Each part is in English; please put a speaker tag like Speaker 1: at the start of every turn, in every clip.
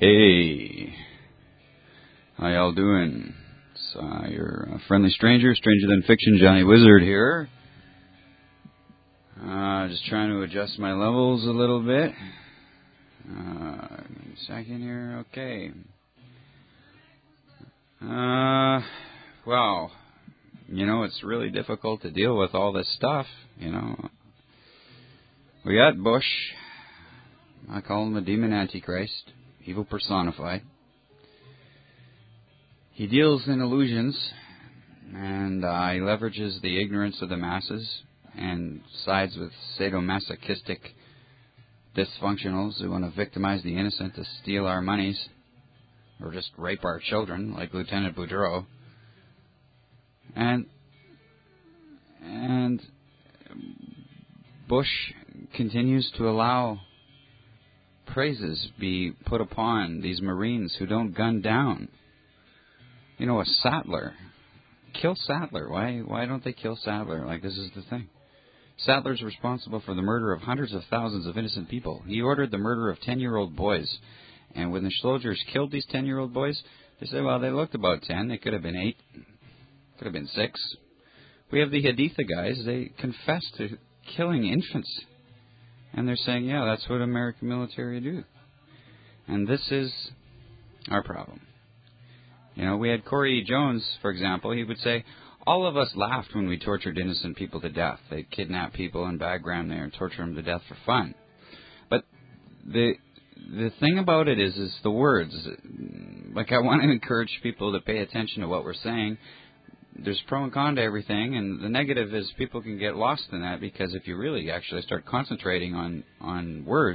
Speaker 1: Hey, how y'all doing? It's your friendly stranger than fiction, Johnny Wizard here. Just trying to adjust my levels a little bit. Give me a second here, okay. Well, it's really difficult to deal with all this stuff, We got Bush. I call him the demon antichrist, evil personified. He deals in illusions, and he leverages the ignorance of the masses and sides with sadomasochistic dysfunctionals who want to victimize the innocent to steal our monies or just rape our children, like Lieutenant Boudreaux. And Bush continues to allow praises be put upon these Marines who don't gun down. A Sattler. Kill Sattler. Why don't they kill Sattler? This is the thing. Sattler's responsible for the murder of hundreds of thousands of innocent people. He ordered the murder of 10-year-old boys. And when the soldiers killed these 10-year-old boys, they said, well, they looked about 10. They could have been 8. Could have been 6. We have the Haditha guys. They confess to killing infants. And they're saying, yeah, that's what American military do. And this is our problem. We had Corey Jones, for example. He would say, all of us laughed when we tortured innocent people to death. They'd kidnap people in Bagram there and torture them to death for fun. But the thing about it is the words. I want to encourage people to pay attention to what we're saying. There's pro and con to everything, and the negative is people can get lost in that, because if you really actually start concentrating on words,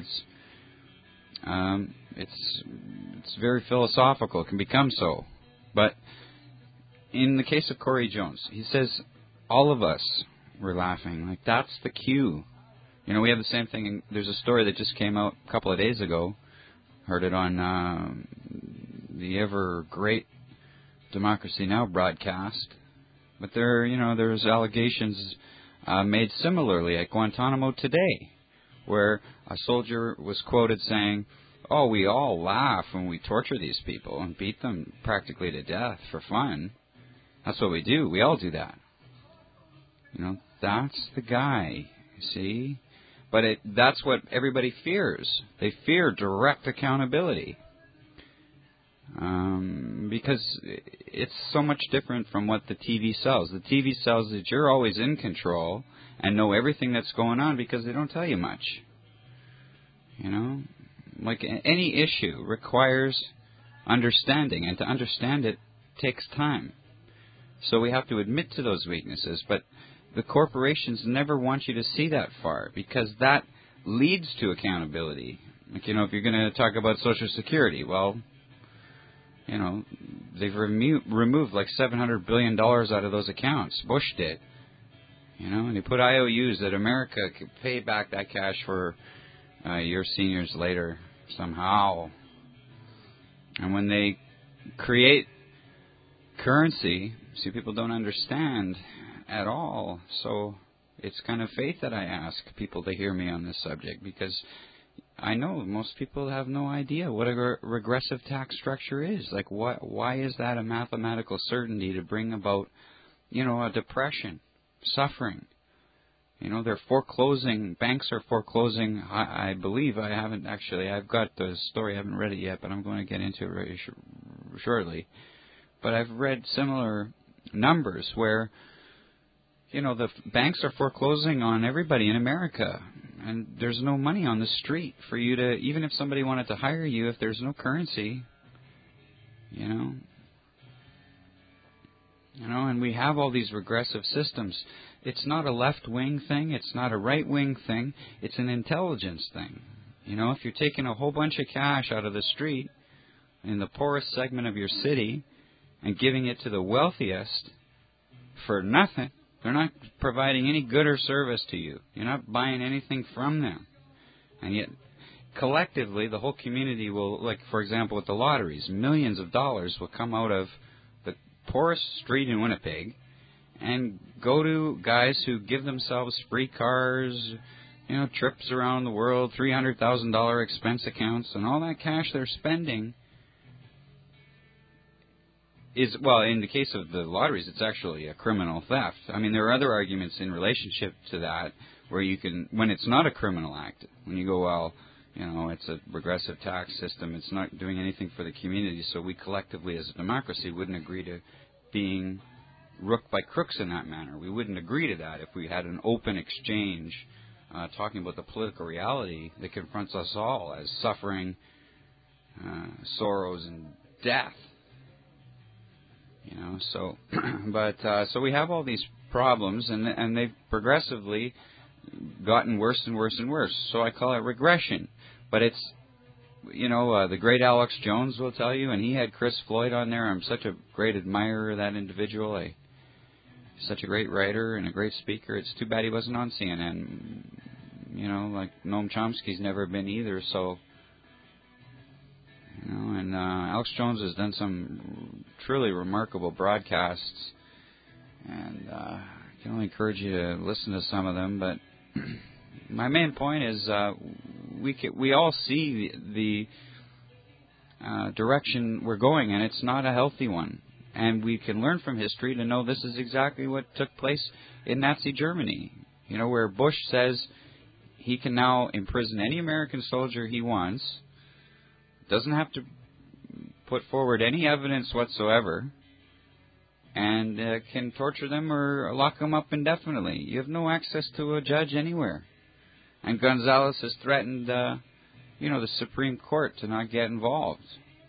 Speaker 1: it's very philosophical. It can become so. But in the case of Corey Jones, he says, all of us were laughing. That's the cue. We have the same thing. There's a story that just came out a couple of days ago. Heard it on the ever great Democracy Now! Broadcast. But there's allegations made similarly at Guantanamo today, where a soldier was quoted saying, oh, we all laugh when we torture these people and beat them practically to death for fun. That's what we do. We all do that. That's the guy, see? But that's what everybody fears. They fear direct accountability. Because it's so much different from what the TV sells. The TV sells that you're always in control and know everything that's going on because they don't tell you much. Any issue requires understanding, and to understand it takes time. So we have to admit to those weaknesses, but the corporations never want you to see that far, because that leads to accountability. If you're going to talk about Social Security, well, they've removed $700 billion out of those accounts. Bush did. And he put IOUs that America could pay back that cash for your seniors later somehow. And when they create currency, see, people don't understand at all. So it's kind of faith that I ask people to hear me on this subject, because I know most people have no idea what a regressive tax structure is. Why is that a mathematical certainty to bring about, a depression, suffering? They're foreclosing, banks are foreclosing, I believe, I've got the story, I haven't read it yet, but I'm going to get into it very shortly. But I've read similar numbers where, the banks are foreclosing on everybody in America, and there's no money on the street for you to, even if somebody wanted to hire you, if there's no currency, and we have all these regressive systems. It's not a left-wing thing. It's not a right-wing thing. It's an intelligence thing. If you're taking a whole bunch of cash out of the street in the poorest segment of your city and giving it to the wealthiest for nothing, they're not providing any good or service to you. You're not buying anything from them. And yet, collectively, the whole community will, for example, with the lotteries, millions of dollars will come out of the poorest street in Winnipeg and go to guys who give themselves free cars, trips around the world, $300,000 expense accounts, and all that cash they're spending is, well, in the case of the lotteries, it's actually a criminal theft. I mean, there are other arguments in relationship to that where you can, when it's not a criminal act, when you go, well, it's a regressive tax system, it's not doing anything for the community, so we collectively as a democracy wouldn't agree to being rooked by crooks in that manner. We wouldn't agree to that if we had an open exchange talking about the political reality that confronts us all as suffering, sorrows, and death. So, so we have all these problems, and they've progressively gotten worse and worse and worse. So I call it regression. But it's, the great Alex Jones will tell you, and he had Chris Floyd on there. I'm such a great admirer of that individual. He's such a great writer and a great speaker. It's too bad he wasn't on CNN. Like Noam Chomsky's never been either. So, and Alex Jones has done some truly remarkable broadcasts, and I can only encourage you to listen to some of them. But my main point is we all see the direction we're going, and it's not a healthy one. And we can learn from history to know this is exactly what took place in Nazi Germany, where Bush says he can now imprison any American soldier he wants, doesn't have to put forward any evidence whatsoever, and can torture them or lock them up indefinitely. You have no access to a judge anywhere. And Gonzales has threatened, the Supreme Court to not get involved.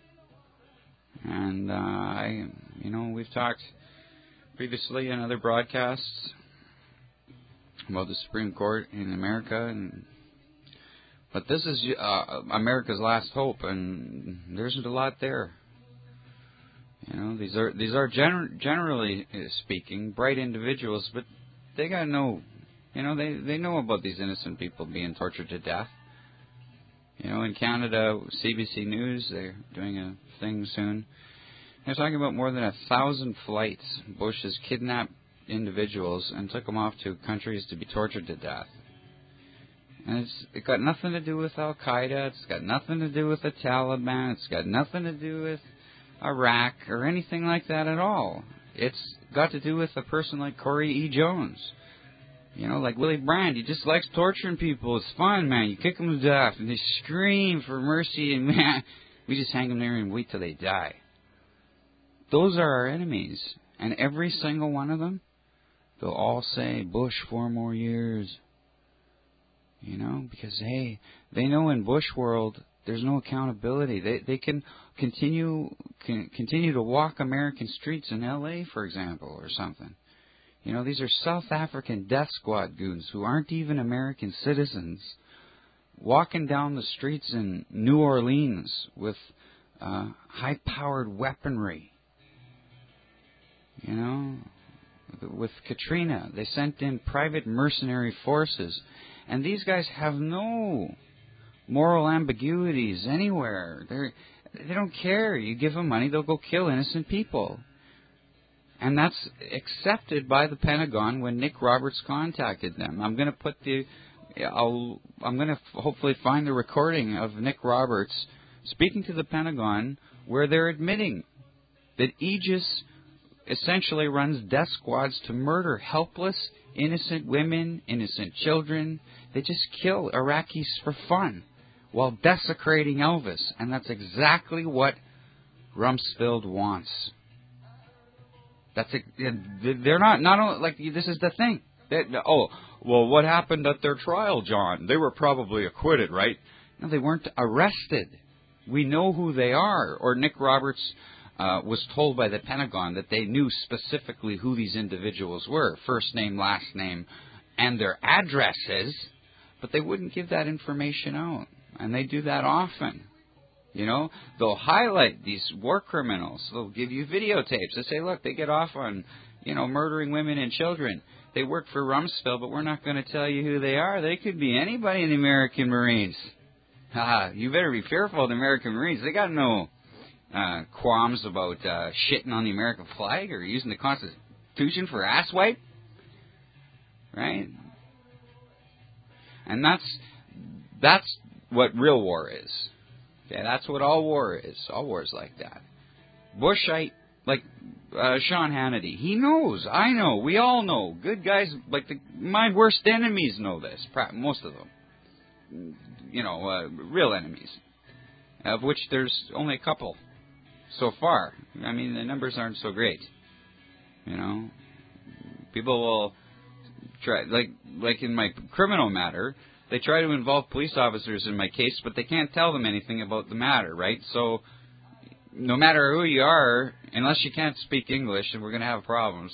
Speaker 1: And, we've talked previously in other broadcasts about the Supreme Court in America, but this is America's last hope, and there isn't a lot there. These are generally speaking bright individuals, but they got to know, they know about these innocent people being tortured to death. In Canada, CBC News, they're doing a thing soon. They're talking about more than 1,000 flights. Bush has kidnapped individuals and took them off to countries to be tortured to death. And it got nothing to do with Al-Qaeda. It's got nothing to do with the Taliban. It's got nothing to do with Iraq or anything like that at all. It's got to do with a person like Corey E. Jones. Like Willie Brandt. He just likes torturing people. It's fun, man. You kick them to death, and they scream for mercy, and man, we just hang them there and wait till they die. Those are our enemies. And every single one of them, they'll all say, Bush 4 more years. Because, hey, they know in Bush world there's no accountability. They can continue to walk American streets in L.A., for example, or something. These are South African death squad goons who aren't even American citizens, walking down the streets in New Orleans with high-powered weaponry. With Katrina, they sent in private mercenary forces. And these guys have no moral ambiguities anywhere. They don't care. You give them money, they'll go kill innocent people. And that's accepted by the Pentagon when Nick Roberts contacted them. I'm going to hopefully find the recording of Nick Roberts speaking to the Pentagon where they're admitting that Aegis essentially runs death squads to murder helpless, innocent women, innocent children. They just kill Iraqis for fun while desecrating Elvis. And that's exactly what Rumsfeld wants. They're not only, like, this is the thing. What happened at their trial, John? They were probably acquitted, right? No, they weren't arrested. We know who they are. Or Nick Roberts was told by the Pentagon that they knew specifically who these individuals were, first name, last name, and their addresses, but they wouldn't give that information out. And they do that often. They'll highlight these war criminals. They'll give you videotapes. They say, look, they get off on, murdering women and children. They work for Rumsfeld, but we're not going to tell you who they are. They could be anybody in the American Marines. You better be fearful of the American Marines. They got no qualms about shitting on the American flag or using the Constitution for asswipe. Right? And that's what real war is. Okay, that's what all war is. All war is like that. Bushite, like Sean Hannity, he knows. I know. We all know. Good guys, like my worst enemies know this. Most of them. Real enemies, of which there's only a couple so far. I mean, the numbers aren't so great. People will try, like in my criminal matter, they try to involve police officers in my case, but they can't tell them anything about the matter, right? So, no matter who you are, unless you can't speak English, and we're going to have problems,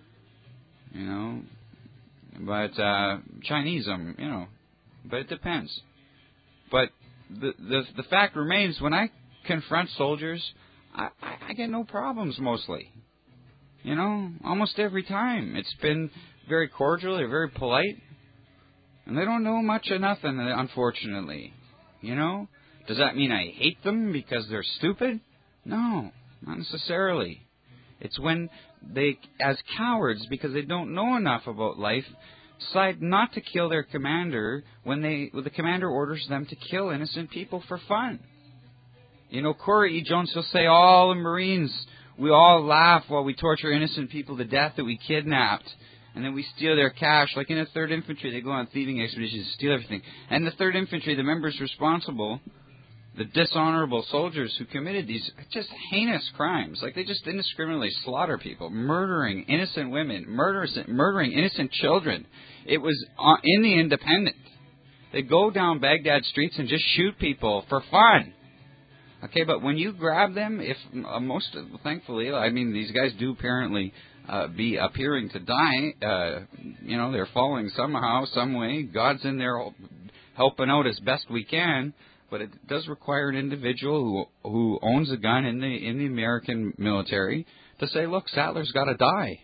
Speaker 1: But Chinese, but it depends. But the fact remains, when I confront soldiers, I get no problems mostly. Almost every time. It's been very cordial, they're very polite, and they don't know much of nothing, unfortunately. Does that mean I hate them because they're stupid? No, not necessarily. It's when they, as cowards, because they don't know enough about life, decide not to kill their commander when the commander orders them to kill innocent people for fun. Corey E. Jones will say, all the Marines, we all laugh while we torture innocent people to death that we kidnapped. And then we steal their cash. Like in the 3rd Infantry, they go on thieving expeditions to steal everything. And the 3rd Infantry, the members responsible, the dishonorable soldiers who committed these just heinous crimes, like they just indiscriminately slaughter people, murdering innocent women, murdering innocent children. It was in the Independent. They go down Baghdad streets and just shoot people for fun. Okay, but when you grab them, thankfully, I mean, these guys do apparently be appearing to die. They're falling somehow, some way. God's in there helping out as best we can. But it does require an individual who owns a gun in the American military to say, look, Sattler's got to die.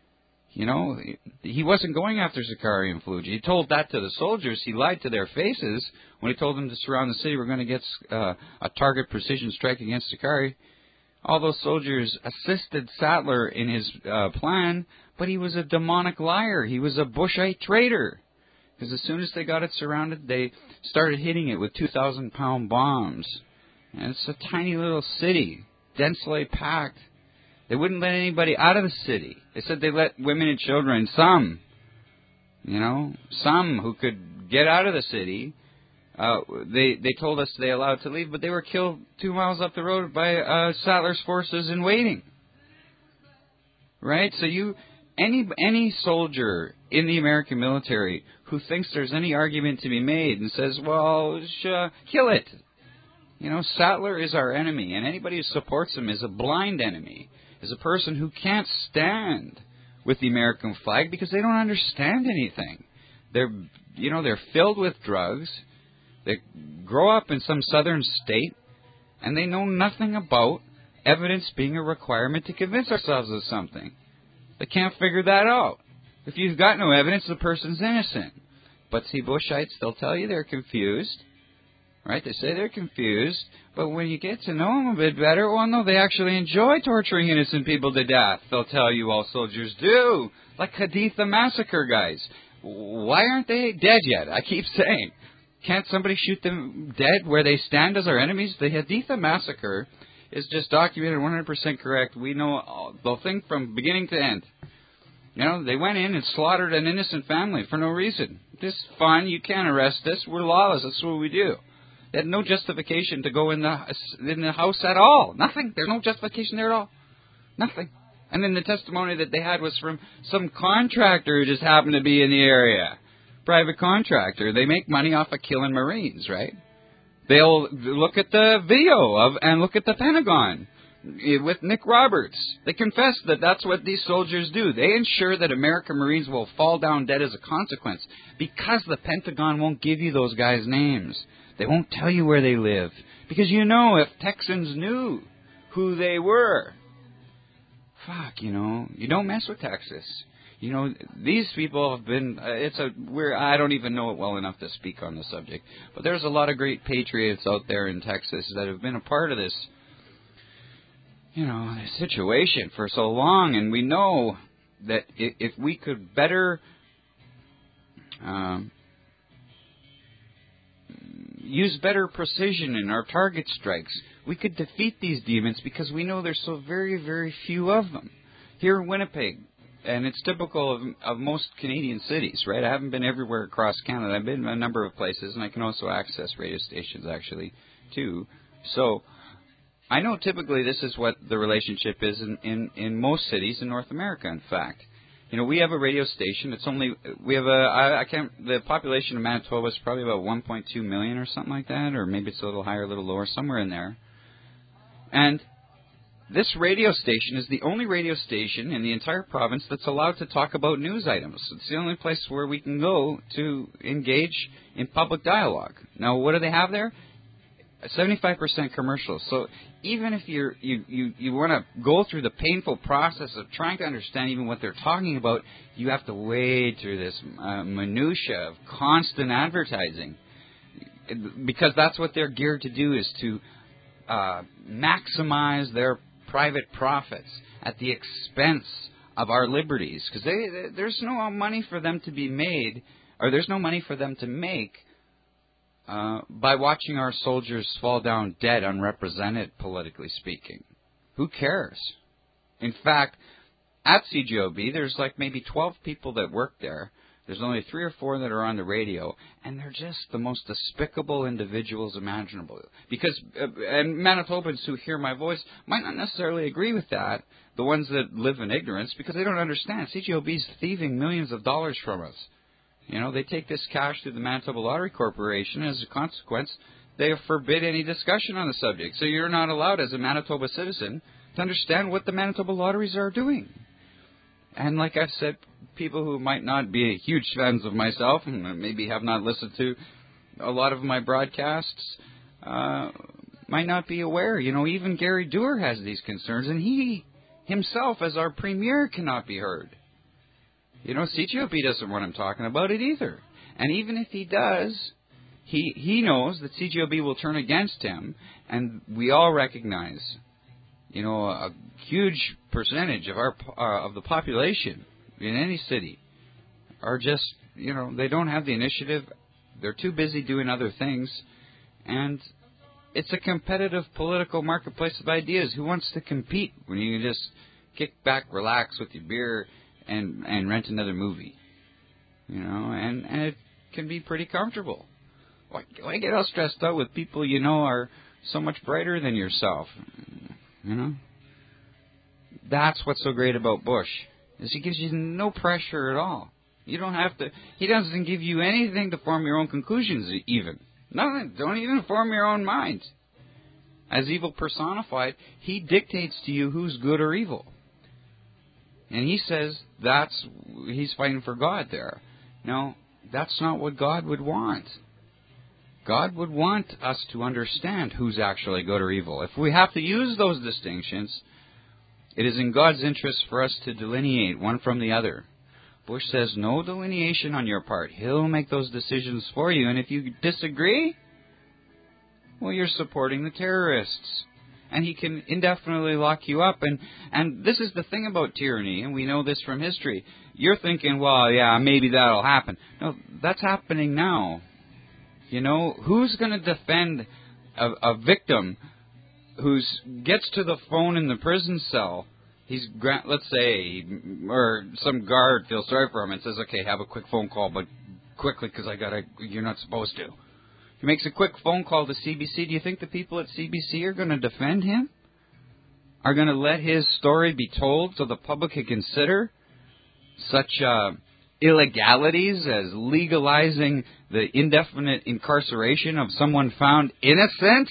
Speaker 1: He wasn't going after Zakaria and Fallujah. He told that to the soldiers. He lied to their faces when he told them to surround the city. We're going to get a target precision strike against Zakaria. All those soldiers assisted Sattler in his plan, but he was a demonic liar. He was a Bushite traitor. Because as soon as they got it surrounded, they started hitting it with 2,000-pound bombs. And it's a tiny little city, densely packed. They wouldn't let anybody out of the city. They said they let women and children, some who could get out of the city. They told us they allowed to leave, but they were killed 2 miles up the road by Sattler's forces in waiting. Right? So any soldier in the American military who thinks there's any argument to be made and says, well, kill it. Sattler is our enemy, and anybody who supports him is a blind enemy, is a person who can't stand with the American flag because they don't understand anything. They're filled with drugs. They grow up in some southern state, and they know nothing about evidence being a requirement to convince ourselves of something. They can't figure that out. If you've got no evidence, the person's innocent. But see, Bushites, they'll tell you they're confused. Right? They say they're confused. But when you get to know them a bit better, well, no, they actually enjoy torturing innocent people to death. They'll tell you all soldiers do. Like Haditha massacre guys. Why aren't they dead yet? I keep saying. Can't somebody shoot them dead where they stand as our enemies? The Haditha massacre is just documented 100% correct. We know the thing from beginning to end. They went in and slaughtered an innocent family for no reason. Just fun. You can't arrest us. We're lawless. That's what we do. They had no justification to go in the house at all. Nothing. There's no justification there at all. Nothing. And then the testimony that they had was from some contractor who just happened to be in the area. Private contractor. They make money off of killing Marines, right? They'll look at the video and look at the Pentagon with Nick Roberts. They confess that that's what these soldiers do. They ensure that American Marines will fall down dead as a consequence because the Pentagon won't give you those guys' names. They won't tell you where they live. Because if Texans knew who they were, you don't mess with Texas. These people have been, I don't even know it well enough to speak on the subject, but there's a lot of great patriots out there in Texas that have been a part of this, this situation for so long, and we know that if we could better use better precision in our target strikes, we could defeat these demons because we know there's so very, very few of them. Here in Winnipeg, and it's typical of most Canadian cities, right? I haven't been everywhere across Canada. I've been in a number of places, and I can also access radio stations, actually, too. So I know typically this is what the relationship is in most cities in North America, in fact. You know, we have a radio station. The population of Manitoba is probably about 1.2 million or something like that, or maybe it's a little higher, a little lower, somewhere in there. And this radio station is the only radio station in the entire province that's allowed to talk about news items. It's the only place where we can go to engage in public dialogue. Now, what do they have there? 75% commercials. So even if you want to go through the painful process of trying to understand even what they're talking about, you have to wade through this minutia of constant advertising, because that's what they're geared to do, is to maximize their private profits at the expense of our liberties, because there's no money for them to be made, or there's no money for them to make by watching our soldiers fall down dead, unrepresented, politically speaking. Who cares? In fact, at CJOB, there's like maybe 12 people that work there. There's only 3 or 4 that are on the radio, and they're just the most despicable individuals imaginable. Because, and Manitobans who hear my voice might not necessarily agree with that, the ones that live in ignorance, because they don't understand. CJOB's thieving millions of dollars from us. You know, they take this cash through the Manitoba Lottery Corporation, and as a consequence, they forbid any discussion on the subject. So you're not allowed, as a Manitoba citizen, to understand what the Manitoba lotteries are doing. And like I've said, people who might not be huge fans of myself, and maybe have not listened to a lot of my broadcasts, might not be aware. You know, even Gary Doer has these concerns, and he himself, as our premier, cannot be heard. You know, CJOB doesn't want him talking about it either. And even if he does, he knows that CJOB will turn against him, and we all recognize, you know, a huge percentage of of the population in any city are just, you know, they don't have the initiative. They're too busy doing other things, and it's a competitive political marketplace of ideas. Who wants to compete when you can just kick back, relax with your beer, and rent another movie? You know, and it can be pretty comfortable. Why get all stressed out with people you know are so much brighter than yourself? You know? That's what's so great about Bush, is he gives you no pressure at all. You don't have to, he doesn't give you anything to form your own conclusions even. Nothing. Don't even form your own mind. As evil personified, he dictates to you who's good or evil. And he says he's fighting for God there. No, that's not what God would want. God would want us to understand who's actually good or evil. If we have to use those distinctions, it is in God's interest for us to delineate one from the other. Bush says no delineation on your part. He'll make those decisions for you. And if you disagree, well, you're supporting the terrorists. And he can indefinitely lock you up. And this is the thing about tyranny, and we know this from history. You're thinking, well, yeah, maybe that'll happen. No, that's happening now. You know, who's going to defend a victim who gets to the phone in the prison cell? Let's say, or some guard feels sorry for him and says, okay, have a quick phone call, but quickly because you're not supposed to. He makes a quick phone call to CBC. Do you think the people at CBC are going to defend him? Are going to let his story be told so the public can consider such illegalities as legalizing the indefinite incarceration of someone found innocent?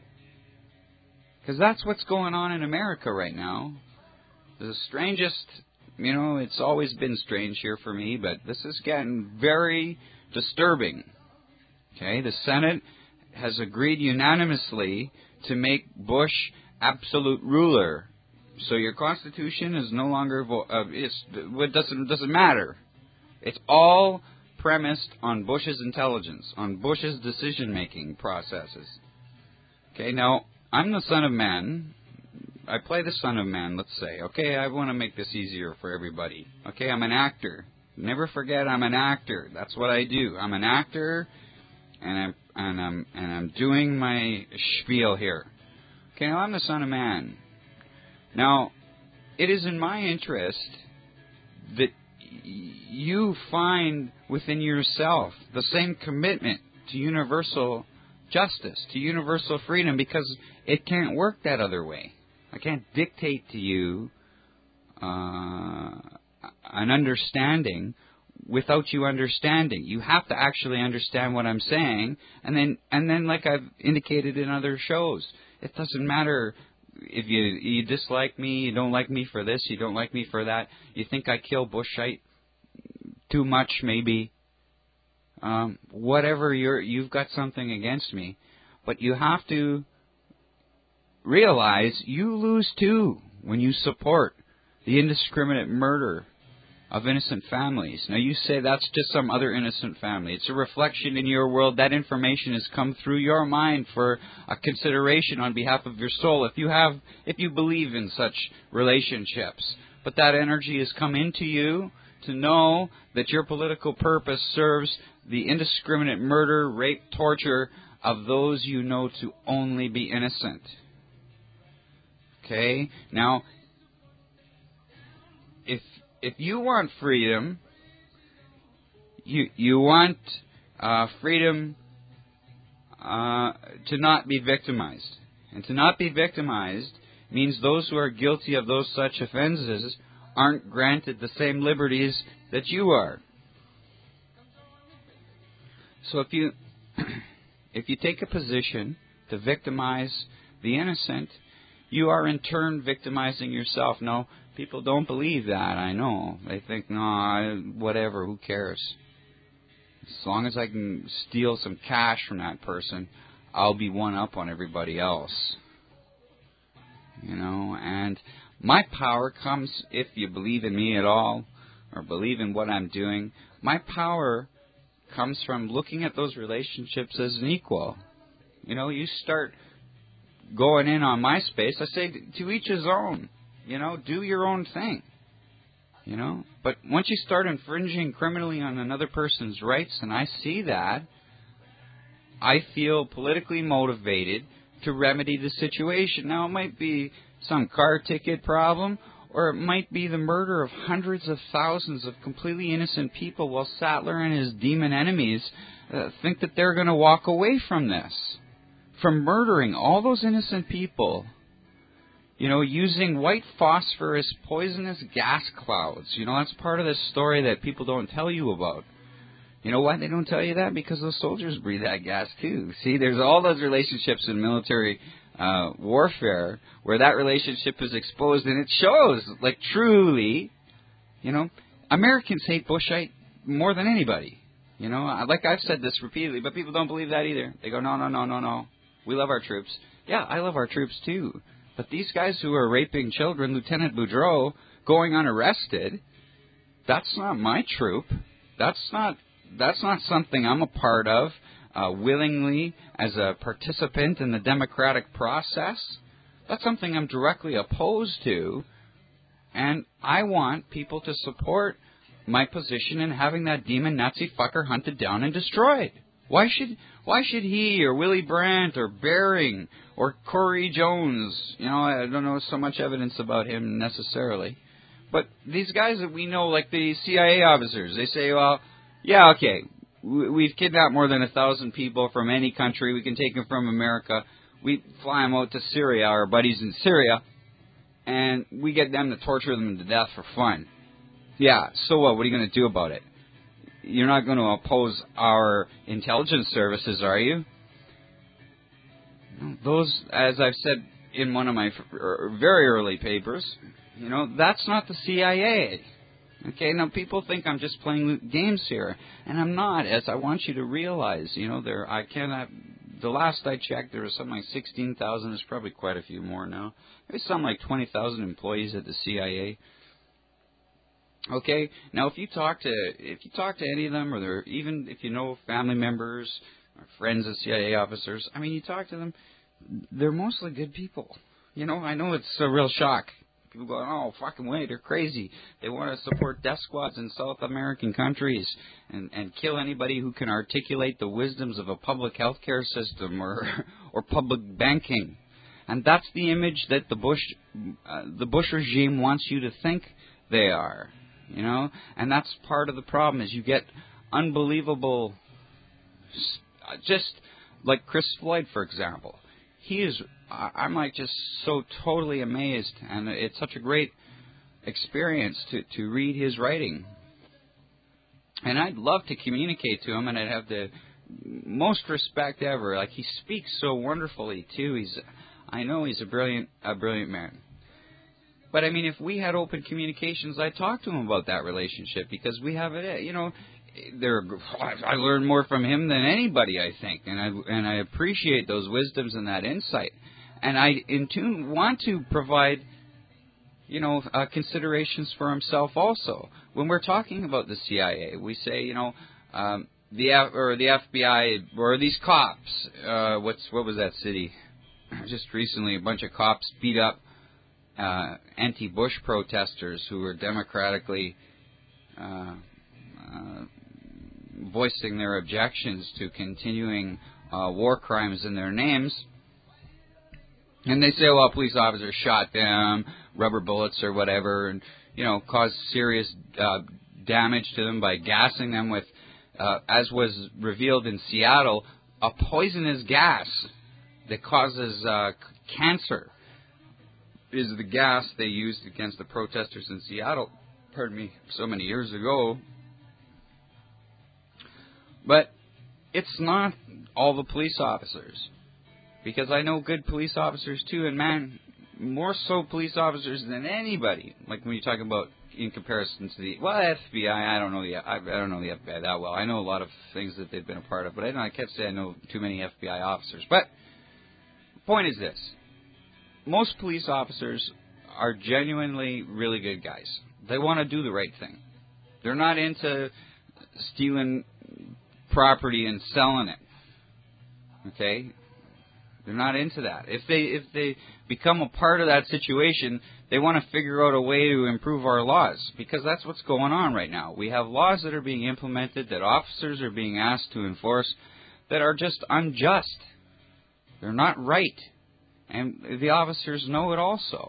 Speaker 1: Because that's what's going on in America right now. The strangest, you know, it's always been strange here for me, but this is getting very disturbing. Okay, the Senate has agreed unanimously to make Bush absolute ruler. So your Constitution is no longer it doesn't matter. It's all premised on Bush's intelligence, on Bush's decision-making processes. Okay, now I'm the son of man. I play the son of man, let's say. Okay, I want to make this easier for everybody. Okay, I'm an actor. Never forget I'm an actor. That's what I do. I'm an actor. And I'm doing my spiel here. Okay, now I'm the Son of Man. Now, it is in my interest that you find within yourself the same commitment to universal justice, to universal freedom, because it can't work that other way. I can't dictate to you an understanding without you understanding. You have to actually understand what I'm saying, and then like I've indicated in other shows, it doesn't matter if you dislike me, you don't like me for this, you don't like me for that, you think I kill bushite too much maybe, whatever, you've got something against me, but you have to realize you lose too when you support the indiscriminate murder of innocent families. Now you say that's just some other innocent family. It's a reflection in your world. That information has come through your mind for a consideration on behalf of your soul. If you believe in such relationships, but that energy has come into you to know that your political purpose serves the indiscriminate murder, rape, torture of those you know to only be innocent. Okay? Now, if you want freedom, you want freedom to not be victimized. And to not be victimized means those who are guilty of those such offenses aren't granted the same liberties that you are. So if you take a position to victimize the innocent, you are in turn victimizing yourself. No, people don't believe that, I know. They think, no, whatever, who cares? As long as I can steal some cash from that person, I'll be one up on everybody else. You know, and my power comes, if you believe in me at all, or believe in what I'm doing, my power comes from looking at those relationships as an equal. You know, you start going in on my space, I say to each his own. You know, do your own thing. You know, but once you start infringing criminally on another person's rights, and I see that, I feel politically motivated to remedy the situation. Now, it might be some car ticket problem, or it might be the murder of hundreds of thousands of completely innocent people, while Sattler and his demon enemies think that they're going to walk away from this, from murdering all those innocent people. You know, using white phosphorus poisonous gas clouds. You know, that's part of the story that people don't tell you about. You know why they don't tell you that? Because those soldiers breathe that gas too. See, there's all those relationships in military warfare where that relationship is exposed, and it shows, like, truly, you know, Americans hate bushite more than anybody. You know, like I've said this repeatedly, but people don't believe that either. They go, no. We love our troops. Yeah, I love our troops too. But these guys who are raping children, Lieutenant Boudreau, going unarrested, that's not my troop. That's not something I'm a part of willingly as a participant in the democratic process. That's something I'm directly opposed to. And I want people to support my position in having that demon Nazi fucker hunted down and destroyed. Why should he or Willy Brandt or Bering or Corey Jones, you know, I don't know so much evidence about him necessarily, but these guys that we know, like the CIA officers, they say, well, yeah, okay, we've kidnapped more than 1,000 people from any country. We can take them from America. We fly them out to Syria, our buddies in Syria, and we get them to torture them to death for fun. Yeah, so what? What are you going to do about it? You're not going to oppose our intelligence services, are you? Those, as I've said in one of my very early papers, you know, that's not the CIA. Okay, now people think I'm just playing games here, and I'm not, as I want you to realize. You know, the last I checked, there was something like 16,000. There's probably quite a few more now. There's something like 20,000 employees at the CIA. Okay, now if you talk to any of them, or even if you know family members or friends of CIA officers, I mean, you talk to them, they're mostly good people. You know, I know it's a real shock people going, oh, fucking wait, they're crazy. They want to support death squads in South American countries and kill anybody who can articulate the wisdoms of a public healthcare system or public banking. And that's the image that the Bush regime wants you to think they are, you know. And that's part of the problem is you get unbelievable, just like Chris Floyd, for example. I'm like just so totally amazed, and it's such a great experience to read his writing. And I'd love to communicate to him, and I'd have the most respect ever. Like, he speaks so wonderfully too. I know he's a brilliant man. But I mean, if we had open communications, I'd talk to him about that relationship, because we have it. You know, I learned more from him than anybody, I think, and I appreciate those wisdoms and that insight. And I, in tune, want to provide, you know, considerations for himself also. When we're talking about the CIA, we say, you know, the FBI or these cops. What was that city? Just recently, a bunch of cops beat up anti-Bush protesters who were democratically voicing their objections to continuing war crimes in their names. And they say, well, police officers shot them, rubber bullets or whatever, and, you know, caused serious damage to them by gassing them with, as was revealed in Seattle, a poisonous gas that causes cancer is the gas they used against the protesters in Seattle, so many years ago. But it's not all the police officers, because I know good police officers too, and man, more so police officers than anybody. Like when you talk about in comparison to the FBI, I don't know the FBI that well. I know a lot of things that they've been a part of, but I can't say I know too many FBI officers. But the point is this: most police officers are genuinely really good guys. They want to do the right thing. They're not into stealing property and selling it. Okay? They're not into that. If they become a part of that situation, they want to figure out a way to improve our laws, because that's what's going on right now. We have laws that are being implemented that officers are being asked to enforce that are just unjust. They're not right. And the officers know it also.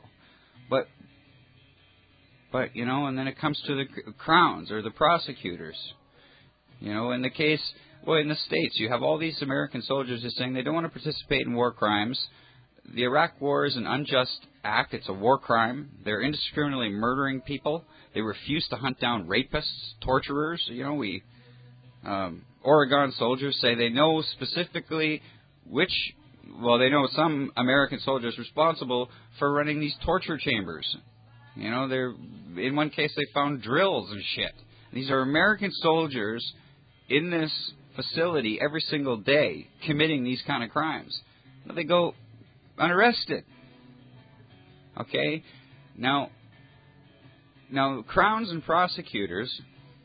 Speaker 1: But you know, and then it comes to the crowns or the prosecutors. You know, in the States, you have all these American soldiers who are saying they don't want to participate in war crimes. The Iraq War is an unjust act. It's a war crime. They're indiscriminately murdering people. They refuse to hunt down rapists, torturers. You know, Oregon soldiers say they know specifically they know some American soldiers responsible for running these torture chambers. You know, in one case they found drills and shit. These are American soldiers in this facility every single day committing these kind of crimes. They go unarrested. Okay? Now crowns and prosecutors,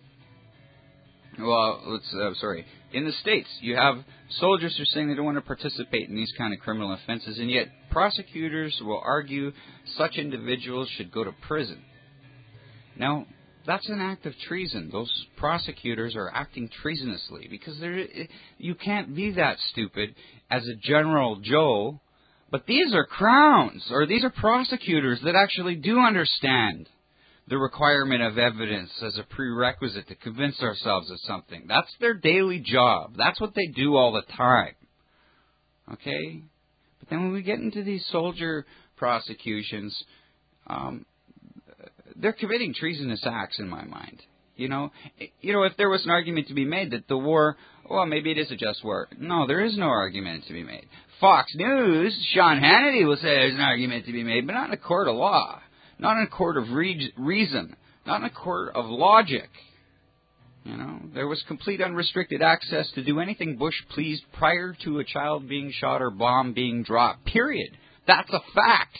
Speaker 1: in the States, you have soldiers who are saying they don't want to participate in these kind of criminal offenses, and yet prosecutors will argue such individuals should go to prison. Now, that's an act of treason. Those prosecutors are acting treasonously, because you can't be that stupid as a General Joe. But these are crowns, or these are prosecutors that actually do understand the requirement of evidence as a prerequisite to convince ourselves of something. That's their daily job. That's what they do all the time. Okay? But then when we get into these soldier prosecutions, they're committing treasonous acts in my mind. You know, if there was an argument to be made that the war, well, maybe it is a just war. No, there is no argument to be made. Fox News, Sean Hannity will say there's an argument to be made, but not in a court of law. Not in a court of reason. Not in a court of logic. You know, there was complete unrestricted access to do anything Bush pleased prior to a child being shot or bomb being dropped. Period. That's a fact.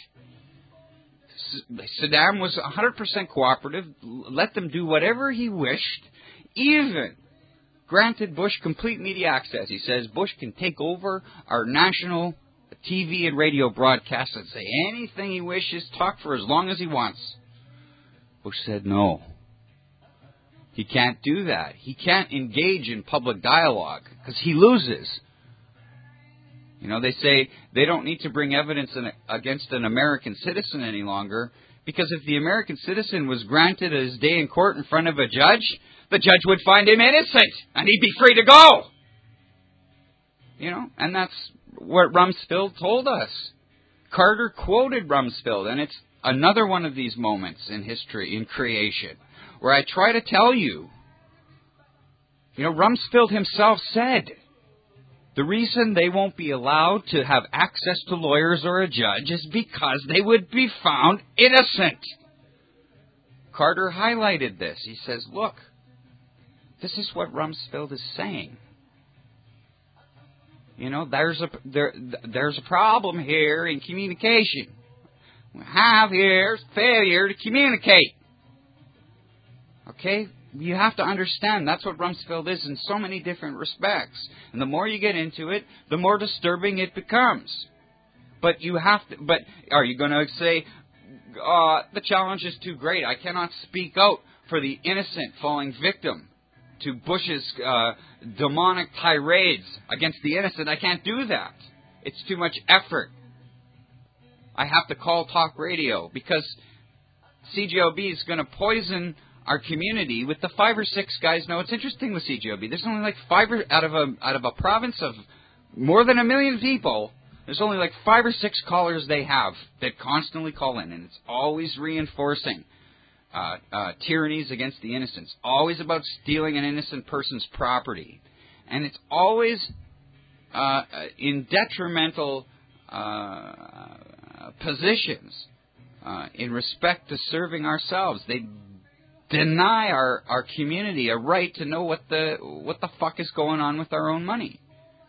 Speaker 1: Saddam was 100% cooperative, let them do whatever he wished, even granted Bush complete media access. He says Bush can take over our national TV and radio broadcast and say anything he wishes, talk for as long as he wants. Bush said no. He can't do that. He can't engage in public dialogue because he loses. You know, they say they don't need to bring evidence against an American citizen any longer because if the American citizen was granted his day in court in front of a judge, the judge would find him innocent and he'd be free to go. You know, and that's what Rumsfeld told us. Carter quoted Rumsfeld, and it's another one of these moments in history, in creation, where I try to tell you, Rumsfeld himself said, the reason they won't be allowed to have access to lawyers or a judge is because they would be found innocent. Carter highlighted this. He says, look, this is what Rumsfeld is saying. There's a problem here in communication. We have here failure to communicate. Okay? You have to understand that's what Rumsfeld is in so many different respects. And the more you get into it, the more disturbing it becomes. But are you going to say, the challenge is too great. I cannot speak out for the innocent falling victim to Bush's demonic tirades against the innocent. I can't do that. It's too much effort. I have to call talk radio because CJOB is going to poison our community with the 5 or 6 guys. Now, it's interesting with CJOB. There's only like 5 out of a province of more than 1 million people. There's only like 5 or 6 callers they have that constantly call in, and it's always reinforcing tyrannies against the innocent. It's always about stealing an innocent person's property, and it's always in detrimental positions in respect to serving ourselves. They deny our community a right to know what the fuck is going on with our own money.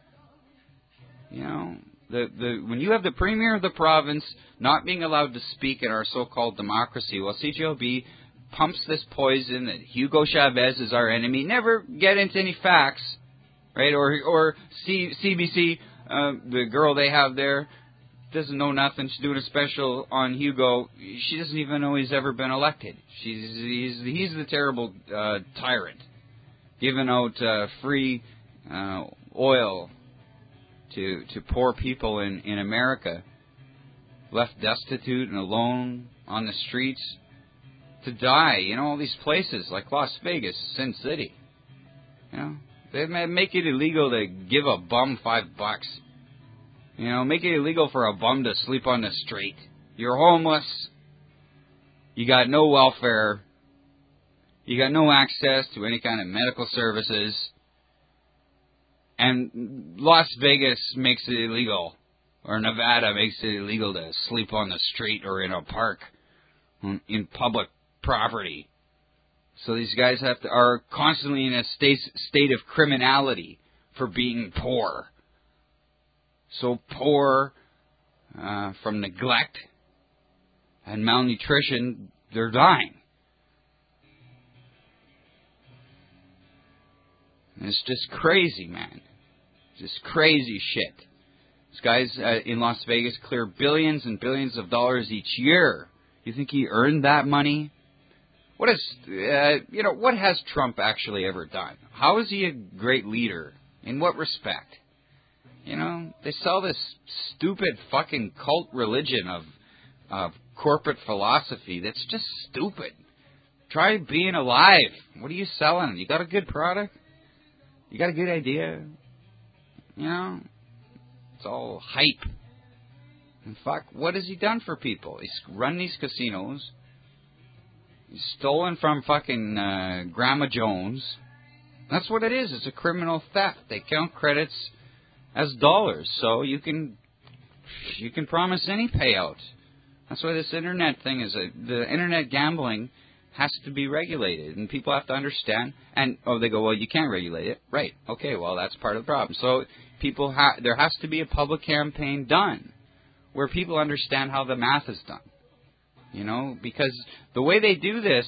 Speaker 1: When you have the premier of the province not being allowed to speak in our so-called democracy, while CJOB pumps this poison that Hugo Chavez is our enemy, never get into any facts, right? Or CBC, the girl they have there, doesn't know nothing. She's doing a special on Hugo. She doesn't even know he's ever been elected. He's the terrible tyrant, giving out free oil to poor people in America, left destitute and alone on the streets to die. All these places like Las Vegas, Sin City. They make it illegal to give a bum $5. Make it illegal for a bum to sleep on the street. You're homeless. You got no welfare. You got no access to any kind of medical services. And Las Vegas makes it illegal, or Nevada makes it illegal to sleep on the street or in a park, in public property. So these guys are constantly in a state of criminality for being poor. So poor from neglect and malnutrition, they're dying. And it's just crazy, man. Just crazy shit. These guys in Las Vegas clear billions and billions of dollars each year. You think he earned that money? What has Trump actually ever done? How is he a great leader? In what respect? They sell this stupid fucking cult religion of corporate philosophy that's just stupid. Try being alive. What are you selling? You got a good product? You got a good idea? It's all hype. And fuck, what has he done for people? He's run these casinos. He's stolen from fucking Grandma Jones. That's what it is. It's a criminal theft. They count credits as dollars, so you can promise any payout. That's why this internet thing is the internet gambling has to be regulated, and people have to understand. And they go, well, you can't regulate it, right? Okay, well, that's part of the problem. So there has to be a public campaign done where people understand how the math is done. Because the way they do this,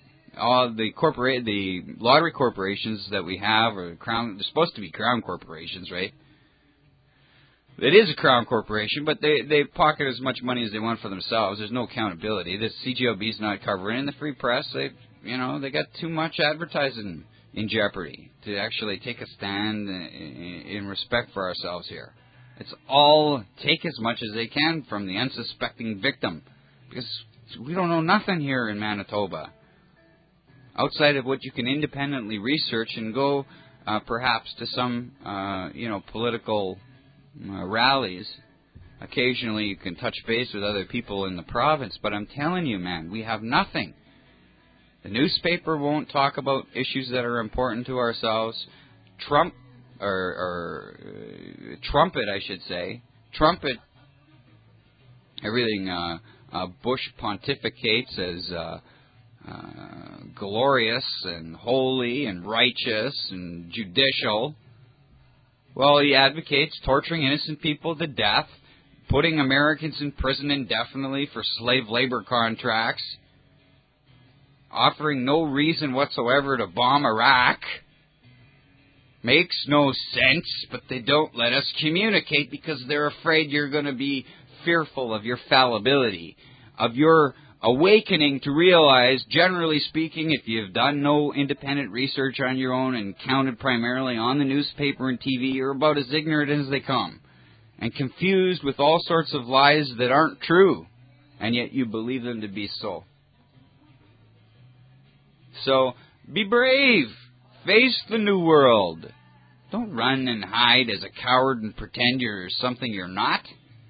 Speaker 1: the lottery corporations that we have, they're supposed to be crown corporations, right? It is a crown corporation, but they pocket as much money as they want for themselves. There's no accountability. The CGLB's not covering, and the free press, they got too much advertising in jeopardy to actually take a stand in respect for ourselves here. It's all take as much as they can from the unsuspecting victim, because we don't know nothing here in Manitoba outside of what you can independently research and go perhaps to some political rallies. Occasionally you can touch base with other people in the province, but I'm telling you, man, we have nothing. The newspaper won't talk about issues that are important to ourselves. Trumpet, I should say. Trumpet everything Bush pontificates as glorious and holy and righteous and judicial. Well, he advocates torturing innocent people to death, putting Americans in prison indefinitely for slave labor contracts, offering no reason whatsoever to bomb Iraq. Makes no sense, but they don't let us communicate because they're afraid you're going to be fearful of your fallibility, of your awakening to realize, generally speaking, if you've done no independent research on your own and counted primarily on the newspaper and TV, you're about as ignorant as they come and confused with all sorts of lies that aren't true, and yet you believe them to be so. So, be brave. Face the new world. Don't run and hide as a coward and pretend you're something you're not.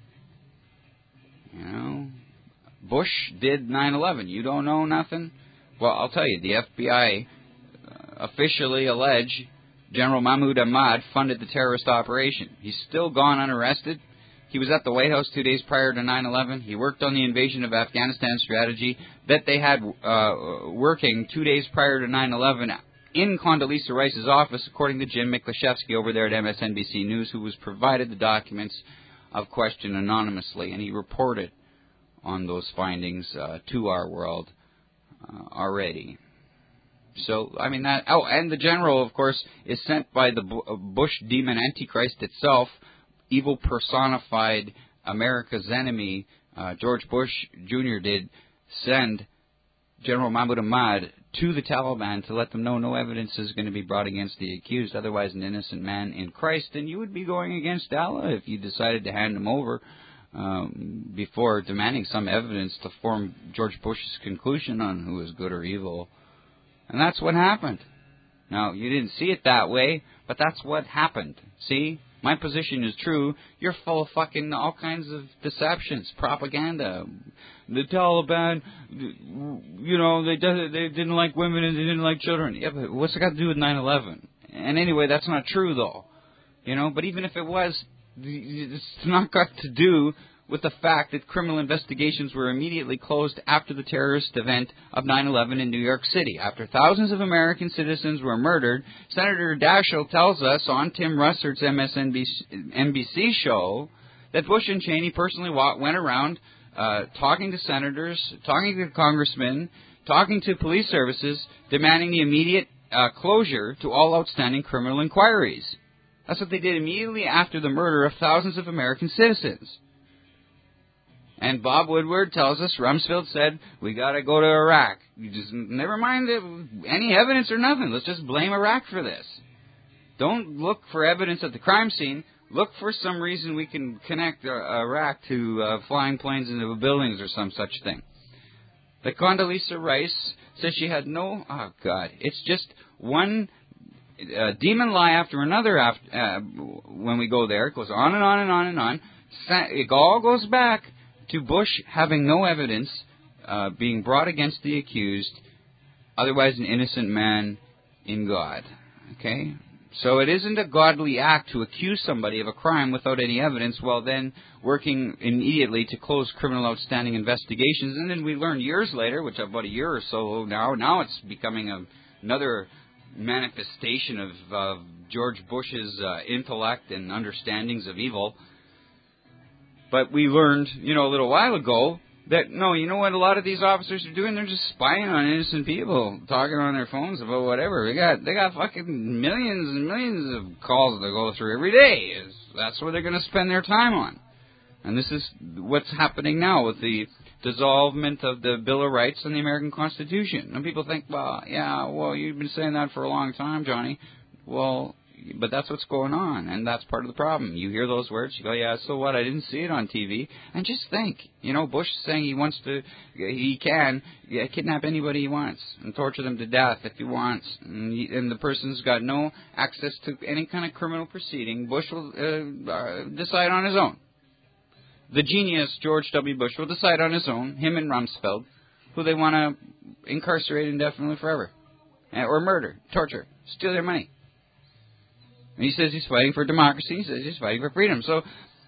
Speaker 1: You know, Bush did 9/11. You don't know nothing? Well, I'll tell you, the FBI officially allege General Mahmoud Ahmad funded the terrorist operation. He's still gone unarrested. He was at the White House 2 days prior to 9/11. He worked on the invasion of Afghanistan strategy that they had working 2 days prior to 9/11 in Condoleezza Rice's office, according to Jim Miklaszewski over there at MSNBC News, who was provided the documents of question anonymously, and he reported on those findings to our world already. So, I mean, that... Oh, and the general, of course, is sent by the Bush demon Antichrist itself, evil personified America's enemy. George Bush Jr. did send General Mahmoud Ahmad to the Taliban to let them know no evidence is going to be brought against the accused, otherwise an innocent man in Christ, and you would be going against Allah if you decided to hand him over before demanding some evidence to form George Bush's conclusion on who is good or evil. And that's what happened. Now, you didn't see it that way, but that's what happened. See? My position is true. You're full of fucking all kinds of deceptions, propaganda. The Taliban, you know, they didn't like women and they didn't like children. Yeah, but what's it got to do with 9/11? And anyway, that's not true, though. You know, but even if it was, it's not got to do with the fact that criminal investigations were immediately closed after the terrorist event of 9/11 in New York City. After thousands of American citizens were murdered, Senator Daschle tells us on Tim Russert's MSNBC show that Bush and Cheney personally went around talking to senators, talking to congressmen, talking to police services, demanding the immediate closure to all outstanding criminal inquiries. That's what they did immediately after the murder of thousands of American citizens. And Bob Woodward tells us, Rumsfeld said, we got to go to Iraq. You just never mind any evidence or nothing. Let's just blame Iraq for this. Don't look for evidence at the crime scene. Look for some reason we can connect Iraq to flying planes into buildings or some such thing. The Condoleezza Rice says she had no... Oh, God. It's just one demon lie after another when we go there. It goes on and on and on and on. It all goes back to Bush having no evidence being brought against the accused, otherwise an innocent man in God. Okay? So it isn't a godly act to accuse somebody of a crime without any evidence, while then working immediately to close criminal outstanding investigations. And then we learned years later, which about a year or so now it's becoming another manifestation of George Bush's intellect and understandings of evil. But we learned, a little while ago No, you know what a lot of these officers are doing? They're just spying on innocent people, talking on their phones about whatever. They got fucking millions and millions of calls that go through every day. That's what they're going to spend their time on. And this is what's happening now with the dissolvement of the Bill of Rights and the American Constitution. And people think, well, you've been saying that for a long time, Johnny. Well, but that's what's going on, and that's part of the problem. You hear those words, you go, yeah, so what? I didn't see it on TV. And just think, Bush is saying he can kidnap anybody he wants and torture them to death if he wants, and the person's got no access to any kind of criminal proceeding. Bush will decide on his own. The genius George W. Bush will decide on his own, him and Rumsfeld, who they want to incarcerate indefinitely forever, or murder, torture, steal their money. And he says he's fighting for democracy. He says he's fighting for freedom. So,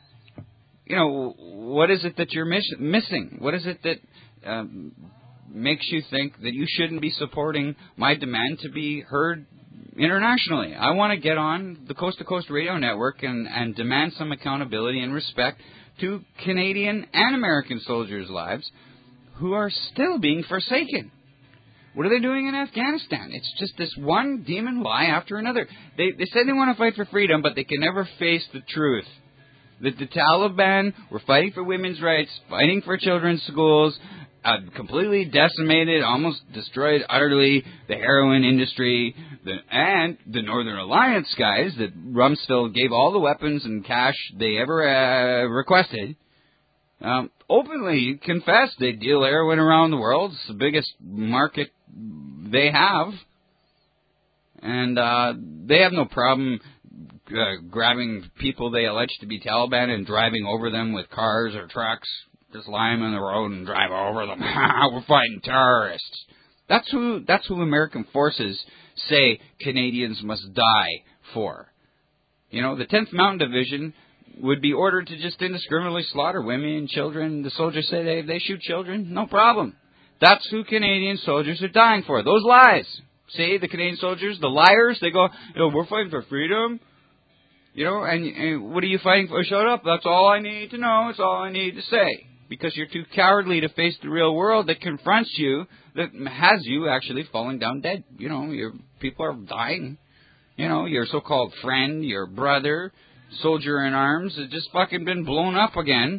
Speaker 1: what is it that you're missing? What is it that makes you think that you shouldn't be supporting my demand to be heard internationally? I want to get on the Coast to Coast Radio Network and demand some accountability and respect to Canadian and American soldiers' lives who are still being forsaken. What are they doing in Afghanistan? It's just this one demon lie after another. They say they want to fight for freedom, but they can never face the truth. That the Taliban were fighting for women's rights, fighting for children's schools, completely decimated, almost destroyed utterly the heroin industry, and the Northern Alliance guys that Rumsfeld gave all the weapons and cash they ever requested. Openly confessed they deal heroin around the world. It's the biggest market they have. And they have no problem grabbing people they allege to be Taliban and driving over them with cars or trucks. Just lie them on the road and drive over them. We're fighting terrorists. That's who American forces say Canadians must die for. The 10th Mountain Division would be ordered to just indiscriminately slaughter women and children. The soldiers say they shoot children. No problem. That's who Canadian soldiers are dying for. Those lies. See, the Canadian soldiers, the liars, they go, we're fighting for freedom. And what are you fighting for? Shut up. That's all I need to know. It's all I need to say. Because you're too cowardly to face the real world that confronts you, that has you actually falling down dead. Your people are dying. Your so-called friend, your brother, soldier in arms has just fucking been blown up again.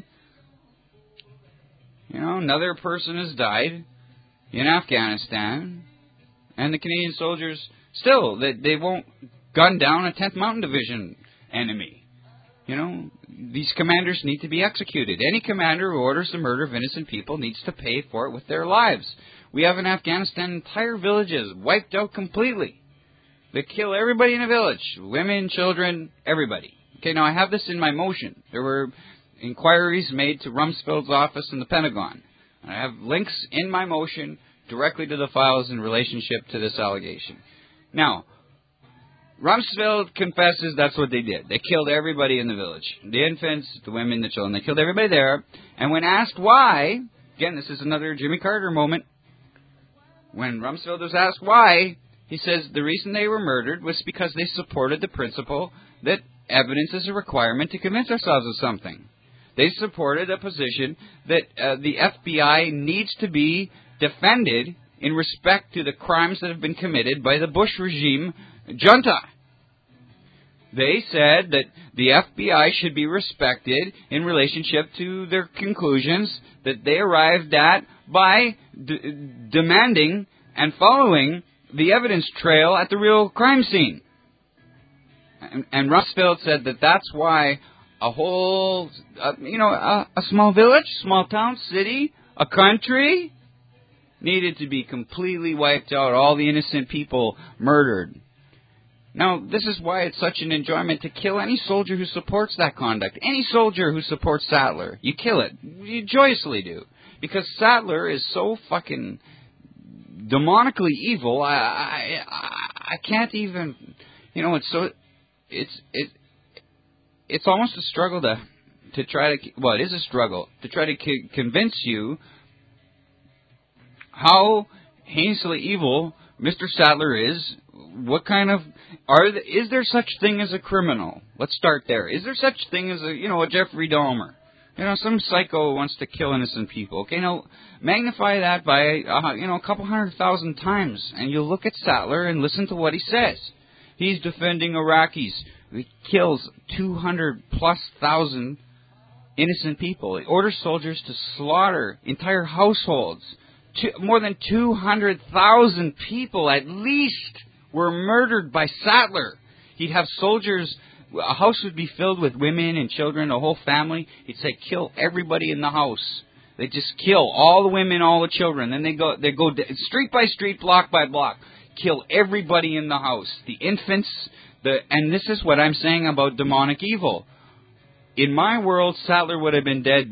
Speaker 1: Another person has died in Afghanistan, and the Canadian soldiers still, they won't gun down a 10th Mountain Division enemy. These commanders need to be executed. Any commander who orders the murder of innocent people needs to pay for it with their lives. We have in Afghanistan entire villages wiped out completely. They kill everybody in a village, women, children, everybody. Okay, now I have this in my motion. There were inquiries made to Rumsfeld's office in the Pentagon. And I have links in my motion directly to the files in relationship to this allegation. Now, Rumsfeld confesses that's what they did. They killed everybody in the village. The infants, the women, the children. They killed everybody there. And when asked why, again, this is another Jimmy Carter moment. When Rumsfeld was asked why, he says the reason they were murdered was because they supported the principle that evidence is a requirement to convince ourselves of something. They supported a position that the FBI needs to be defended in respect to the crimes that have been committed by the Bush regime junta. They said that the FBI should be respected in relationship to their conclusions that they arrived at by demanding and following the evidence trail at the real crime scene. And Rumsfeld said that that's why a whole, a small village, small town, city, a country needed to be completely wiped out, all the innocent people murdered. Now, this is why it's such an enjoyment to kill any soldier who supports that conduct. Any soldier who supports Sattler, you kill it. You joyously do. Because Sattler is so fucking demonically evil, I can't even, it's so, it's almost a struggle to try to, well, it is a struggle to try to convince you how heinously evil Mr. Sattler is. What kind of, is there such thing as a criminal? Let's start there. Is there such thing as a Jeffrey Dahmer? Some psycho wants to kill innocent people. Okay, now magnify that by a couple 100,000 times, and you look at Sattler and listen to what he says. He's defending Iraqis. He kills 200,000+ innocent people. He orders soldiers to slaughter entire households. More than 200,000 people, at least, were murdered by Sattler. He'd have soldiers. A house would be filled with women and children, a whole family. He'd say, kill everybody in the house. They just kill all the women, all the children. Then they go street by street, block by block. Kill everybody in the house. The infants. And this is what I'm saying about demonic evil. In my world, Sattler would have been dead.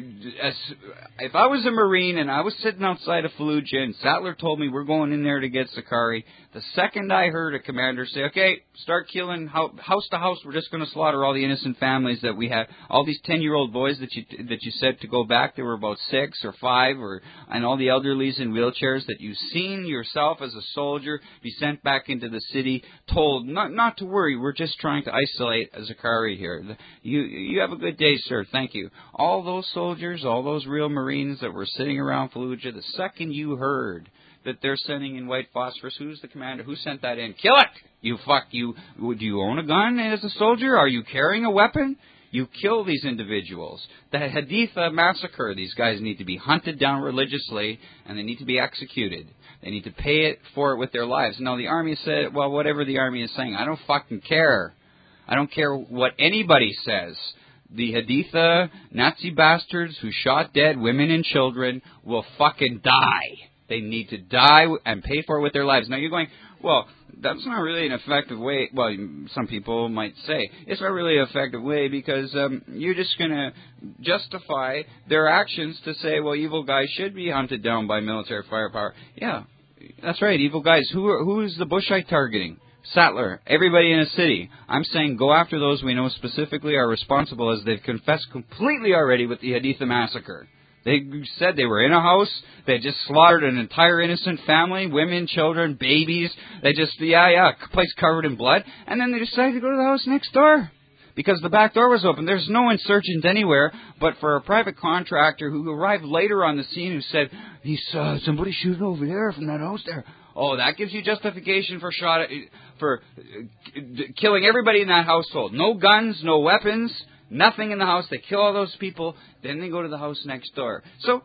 Speaker 1: If I was a Marine and I was sitting outside of Fallujah and Sattler told me we're going in there to get Zakari, the second I heard a commander say, okay, start killing house to house, we're just going to slaughter all the innocent families that we have. All these 10-year-old boys that you said to go back, they were about 6 or 5, and all the elderlies in wheelchairs that you've seen yourself as a soldier be sent back into the city, told not to worry, we're just trying to isolate Zakari here. You have a good day, sir. Thank you. All those soldiers, all those real Marines that were sitting around Fallujah, the second you heard that they're sending in white phosphorus, who's the commander? Who sent that in? Kill it! Would you own a gun as a soldier? Are you carrying a weapon? You kill these individuals. The Haditha massacre, these guys need to be hunted down religiously, and they need to be executed. They need to pay for it with their lives. Now, the army said, well, whatever the army is saying, I don't fucking care. I don't care what anybody says. The Haditha Nazi bastards who shot dead women and children will fucking die. They need to die and pay for it with their lives. Now you're going, well, that's not really an effective way. Well, some people might say it's not really an effective way because you're just going to justify their actions to say, well, evil guys should be hunted down by military firepower. Yeah, that's right, evil guys. Who is the Bushite targeting? Sattler, everybody in a city. I'm saying go after those we know specifically are responsible, as they've confessed completely already with the Haditha massacre. They said they were in a house, they just slaughtered an entire innocent family, women, children, babies. They just, place covered in blood. And then they decided to go to the house next door because the back door was open. There's no insurgent anywhere, but for a private contractor who arrived later on the scene who said, he saw somebody shooting over there from that house there. Oh, that gives you justification for killing everybody in that household. No guns, no weapons, nothing in the house. They kill all those people. Then they go to the house next door. So,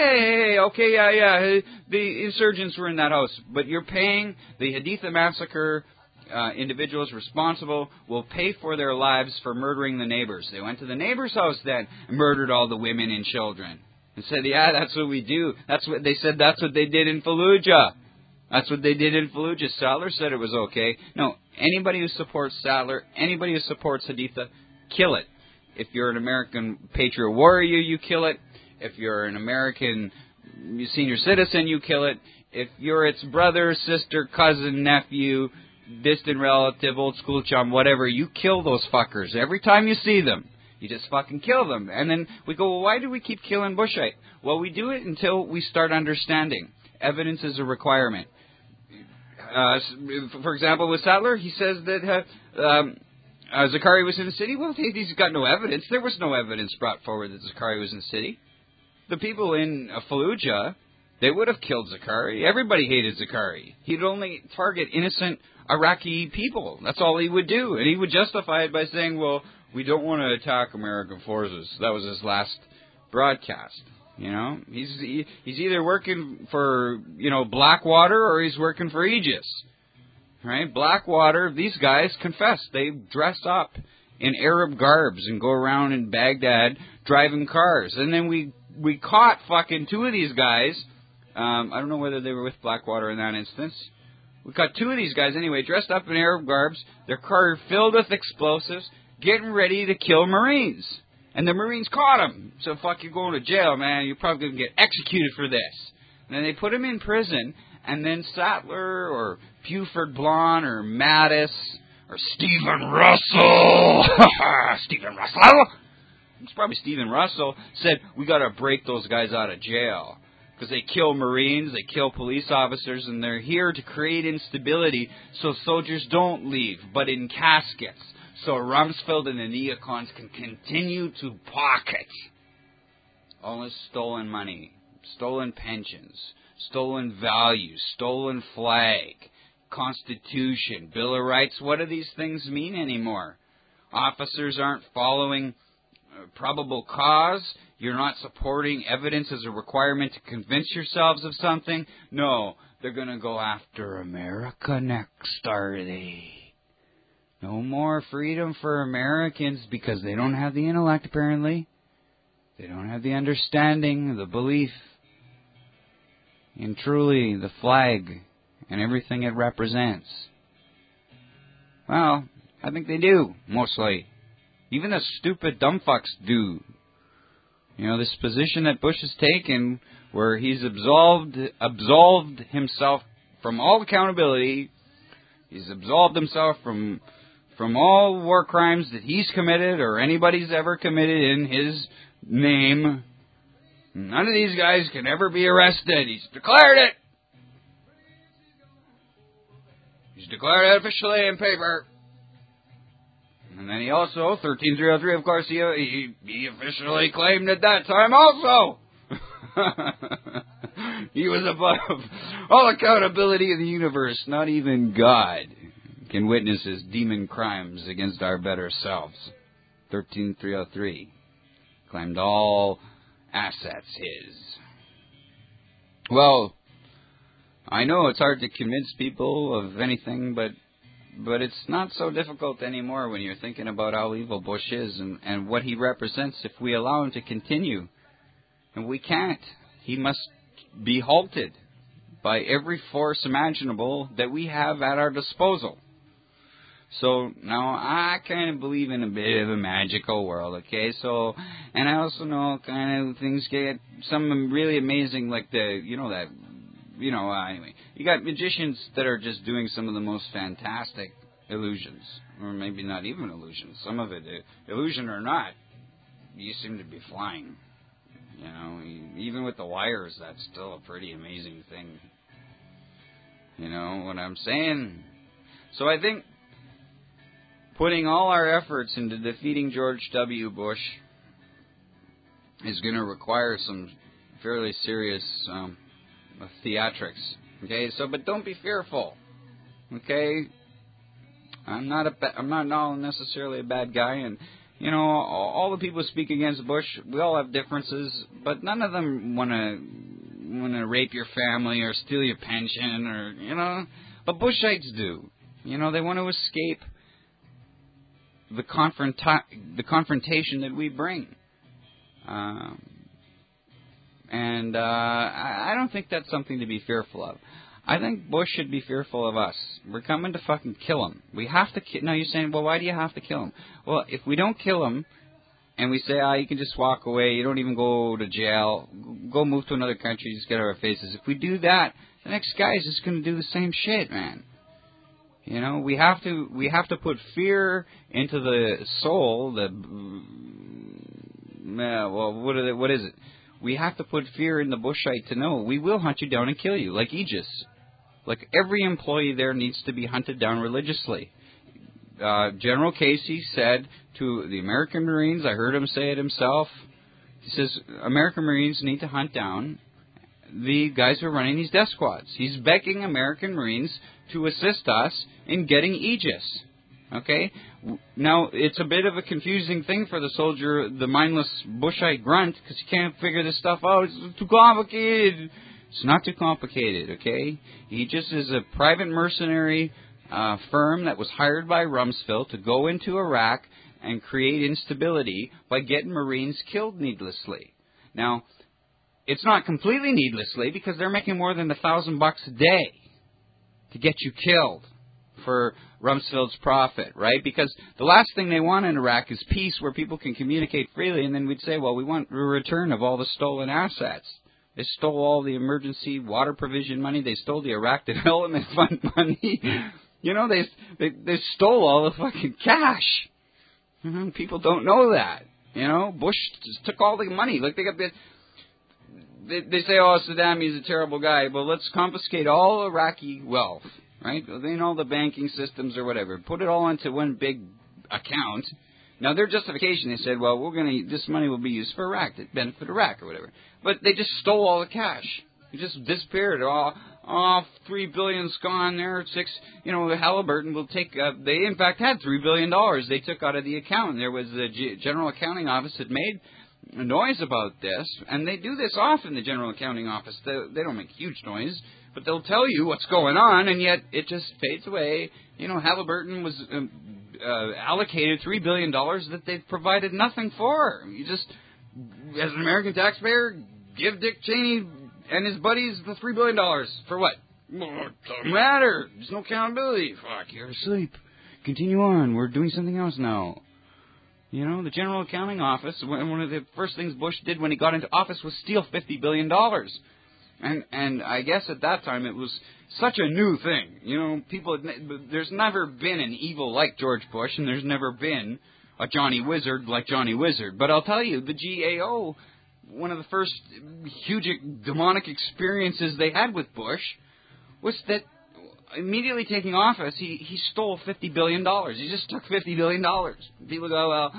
Speaker 1: the insurgents were in that house. But you're paying the Haditha massacre individuals responsible will pay for their lives for murdering the neighbors. They went to the neighbor's house then and murdered all the women and children. And said, yeah, that's what we do. That's what they said. That's what they did in Fallujah. That's what they did in Fallujah. Sattler said it was okay. No, anybody who supports Sattler, anybody who supports Haditha, kill it. If you're an American Patriot Warrior, you kill it. If you're an American senior citizen, you kill it. If you're its brother, sister, cousin, nephew, distant relative, old school chum, whatever, you kill those fuckers. Every time you see them, you just fucking kill them. And then we go, well, why do we keep killing Bushite? Well, we do it until we start understanding. Evidence is a requirement. For example, with Sattler, he says that Zakari was in the city. Well, he's got no evidence. There was no evidence brought forward that Zakari was in the city. The people in Fallujah, they would have killed Zakari. Everybody hated Zakari. He'd only target innocent Iraqi people. That's all he would do. And he would justify it by saying, well, we don't want to attack American forces. That was his last broadcast. You know, he's either working for, Blackwater or he's working for Aegis. Right? Blackwater, these guys confess. They dress up in Arab garbs and go around in Baghdad driving cars. And then we caught fucking 2 of these guys. I don't know whether they were with Blackwater in that instance. We caught 2 of these guys anyway, dressed up in Arab garbs, their car filled with explosives, getting ready to kill Marines. And the Marines caught him. So fuck, you're going to jail, man. You're probably going to get executed for this. And then they put him in prison, and then Sattler or Buford Blonde or Mattis or Stephen Russell. Stephen Russell? It's probably Stephen Russell said, we got to break those guys out of jail. Because they kill Marines, they kill police officers, and they're here to create instability so soldiers don't leave, but in caskets. So Rumsfeld and the neocons can continue to pocket. all this stolen money, stolen pensions, stolen values, stolen flag, Constitution, Bill of Rights. What do these things mean anymore? Officers aren't following probable cause. You're not supporting evidence as a requirement to convince yourselves of something. No, they're going to go after America next, are they? No more freedom for Americans because they don't have the intellect, apparently. They don't have the understanding, the belief in truly the flag and everything it represents. Well, I think they do, mostly. Even the stupid dumb fucks do. You know, this position that Bush has taken, where he's absolved himself from all accountability. He's absolved himself from all war crimes that he's committed or anybody's ever committed in his name. None of these guys can ever be arrested. He's declared it. He's declared it officially in paper. And then he also, 13303, of course, he officially claimed at that time also. He was above all accountability in the universe. Not even God can witness his demon crimes against our better selves. 13303 claimed all assets his. Well, I know it's hard to convince people of anything, but it's not so difficult anymore when you're thinking about how evil Bush is and what he represents if we allow him to continue. And we can't. He must be halted by every force imaginable that we have at our disposal. So, now, I kind of believe in a bit of a magical world, okay? So, and I also know kind of things get some really amazing, like anyway. You got magicians that are just doing some of the most fantastic illusions. Or maybe not even illusions. Some of it, illusion or not, you seem to be flying. You know, even with the wires, that's still a pretty amazing thing. You know what I'm saying? So I think putting all our efforts into defeating George W. Bush is going to require some fairly serious theatrics. Okay, but don't be fearful. Okay, I'm not necessarily a bad guy, and you know, all the people who speak against Bush, we all have differences, but none of them want to rape your family or steal your pension, or you know. But Bushites do. You know, they want to escape the confrontation that we bring. And I don't think that's something to be fearful of. I think Bush should be fearful of us. We're coming to fucking kill him. We have to Now you're saying, well, why do you have to kill him? Well, if we don't kill him, and we say, you can just walk away, you don't even go to jail, go move to another country, just get out of our faces. If we do that, the next guy is just going to do the same shit, man. You know, we have to put fear into the soul. What is it? We have to put fear in the Bushite to know we will hunt you down and kill you, like Aegis. Like every employee there needs to be hunted down religiously. General Casey said to the American Marines, I heard him say it himself, he says, American Marines need to hunt down the guys who are running these death squads. He's begging American Marines to assist us in getting Aegis. Okay? Now, it's a bit of a confusing thing for the soldier, the mindless Bushite grunt, because he can't figure this stuff out. It's too complicated. It's not too complicated, okay? Aegis is a private mercenary firm that was hired by Rumsfeld to go into Iraq and create instability by getting Marines killed needlessly. Now, it's not completely needlessly because they're making more than $1,000 a day to get you killed for Rumsfeld's profit, right? Because the last thing they want in Iraq is peace where people can communicate freely, and then we'd say, well, we want a return of all the stolen assets. They stole all the emergency water provision money. They stole the Iraq Development Fund money. You know, they stole all the fucking cash. People don't know that. You know, Bush just took all the money. Like they say, oh, Saddam, he's a terrible guy. Well, let's confiscate all Iraqi wealth, right? They know the banking systems or whatever. Put it all into one big account. Now, their justification, they said, well, this money will be used for Iraq, to benefit Iraq or whatever. But they just stole all the cash. It just disappeared. $3 billion's gone there. The Halliburton will take, they in fact had $3 billion they took out of the account. There was the General Accounting Office that made a noise about this, and they do this often, the General Accounting Office. They don't make huge noise, but they'll tell you what's going on, and yet it just fades away. Halliburton was allocated $3 billion that they've provided nothing for. You just, as an American taxpayer, give Dick Cheney and his buddies the $3 billion. For what? Well, it doesn't matter. There's no accountability. Fuck, you're asleep. Continue on. We're doing something else now. The General Accounting Office, one of the first things Bush did when he got into office was steal $50 billion. And I guess at that time it was such a new thing. There's never been an evil like George Bush, and there's never been a Johnny Wizard like Johnny Wizard. But I'll tell you, the GAO, one of the first huge demonic experiences they had with Bush was that immediately taking office, he stole $50 billion. He just took $50 billion. People go, well,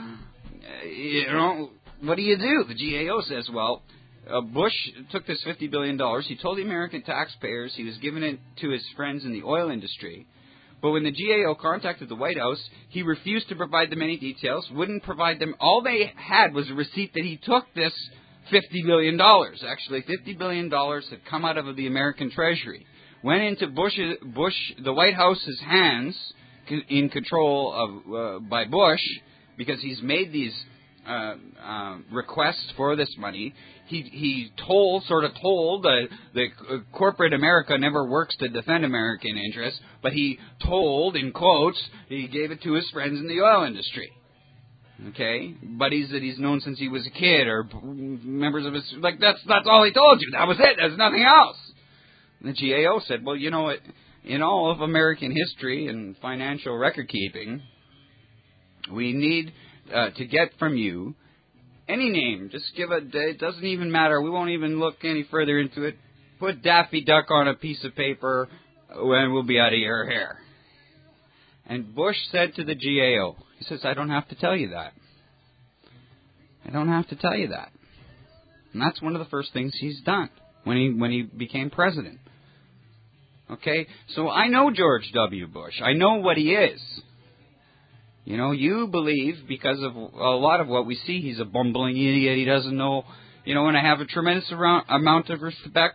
Speaker 1: what do you do? The GAO says, well, Bush took this $50 billion. He told the American taxpayers he was giving it to his friends in the oil industry. But when the GAO contacted the White House, he refused to provide them any details, wouldn't provide them. All they had was a receipt that he took this $50 billion. Actually, $50 billion had come out of the American Treasury, went into the White House's hands, in control of by Bush, because he's made these requests for this money. He told the corporate America never works to defend American interests, but he told, in quotes, he gave it to his friends in the oil industry. Okay, buddies that he's known since he was a kid, or members of his, that's all he told you. That was it. There's nothing else. And the GAO said, well, you know what? In all of American history and financial record keeping, we need to get from you any name. Just give it doesn't even matter. We won't even look any further into it. Put Daffy Duck on a piece of paper and we'll be out of your hair. And Bush said to the GAO, he says, I don't have to tell you that. I don't have to tell you that. And that's one of the first things he's done when he became president. Okay? So I know George W. Bush. I know what he is. You believe, because of a lot of what we see, he's a bumbling idiot. He doesn't know, and I have a tremendous amount of respect.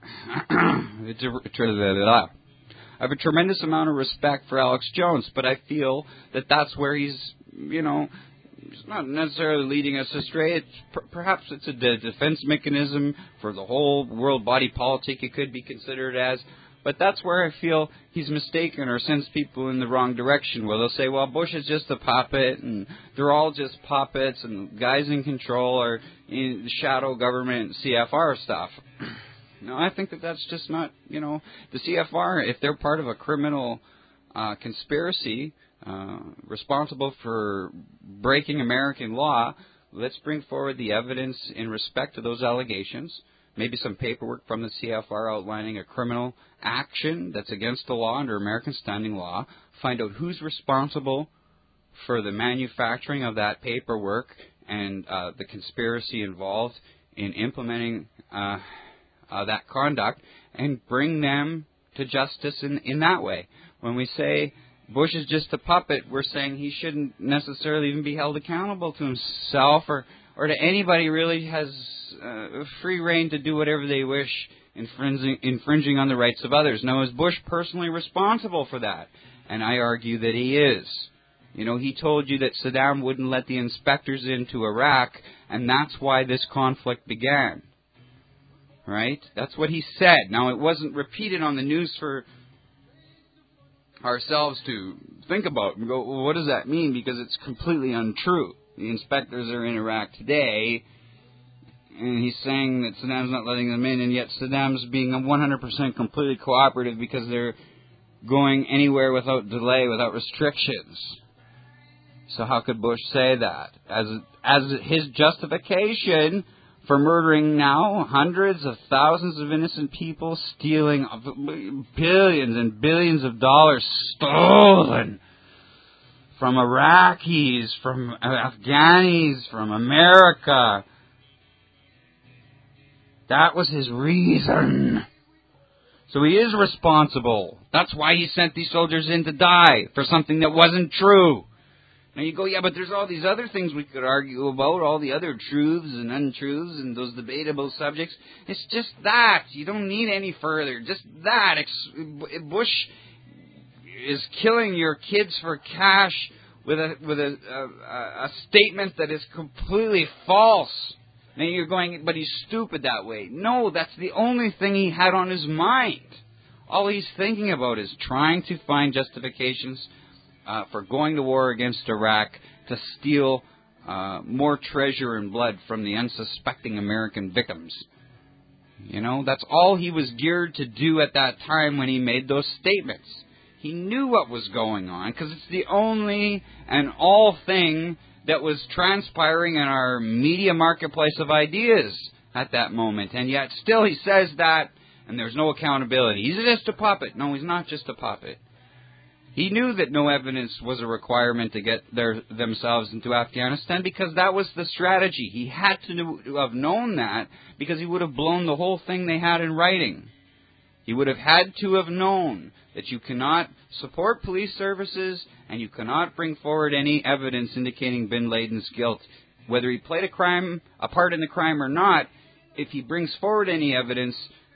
Speaker 1: I have a tremendous amount of respect for Alex Jones, but I feel that that's where he's not necessarily leading us astray. Perhaps it's a defense mechanism for the whole world body politic, it could be considered as. But that's where I feel he's mistaken or sends people in the wrong direction, where they'll say, well, Bush is just a puppet, and they're all just puppets, and guys in control are in shadow government CFR stuff. No, I think that's just not, the CFR, if they're part of a criminal conspiracy responsible for breaking American law, let's bring forward the evidence in respect to those allegations. Maybe some paperwork from the CFR outlining a criminal action that's against the law under American standing law. Find out who's responsible for the manufacturing of that paperwork and the conspiracy involved in implementing that conduct, and bring them to justice in that way. When we say Bush is just a puppet, we're saying he shouldn't necessarily even be held accountable to himself or to anybody really has free reign to do whatever they wish, infringing on the rights of others. Now, is Bush personally responsible for that? And I argue that he is. He told you that Saddam wouldn't let the inspectors into Iraq, and that's why this conflict began. Right? That's what he said. Now, it wasn't repeated on the news for ourselves to think about and go, well, what does that mean? Because it's completely untrue. The inspectors are in Iraq today, and he's saying that Saddam's not letting them in, and yet Saddam's being 100% completely cooperative because they're going anywhere without delay, without restrictions. So how could Bush say that? As his justification for murdering now hundreds of thousands of innocent people, stealing billions and billions of dollars stolen from Iraqis, from Afghanis, from America. That was his reason. So he is responsible. That's why he sent these soldiers in to die for something that wasn't true. Now you go, yeah, but there's all these other things we could argue about, all the other truths and untruths and those debatable subjects. It's just that. You don't need any further. Just that. Bush is killing your kids for cash with a statement that is completely false. Now you're going, but he's stupid that way. No, that's the only thing he had on his mind. All he's thinking about is trying to find justifications for going to war against Iraq to steal more treasure and blood from the unsuspecting American victims. You know, that's all he was geared to do at that time when he made those statements. He knew what was going on because it's the only and all thing that was transpiring in our media marketplace of ideas at that moment. And yet still he says that, and there's no accountability. He's just a puppet. No, he's not just a puppet. He knew that no evidence was a requirement to get themselves into Afghanistan because that was the strategy. He had to have known that because he would have blown the whole thing they had in writing. He would have had to have known that you cannot support police services and you cannot bring forward any evidence indicating bin Laden's guilt. Whether he played a part in the crime or not, if he brings forward any evidence,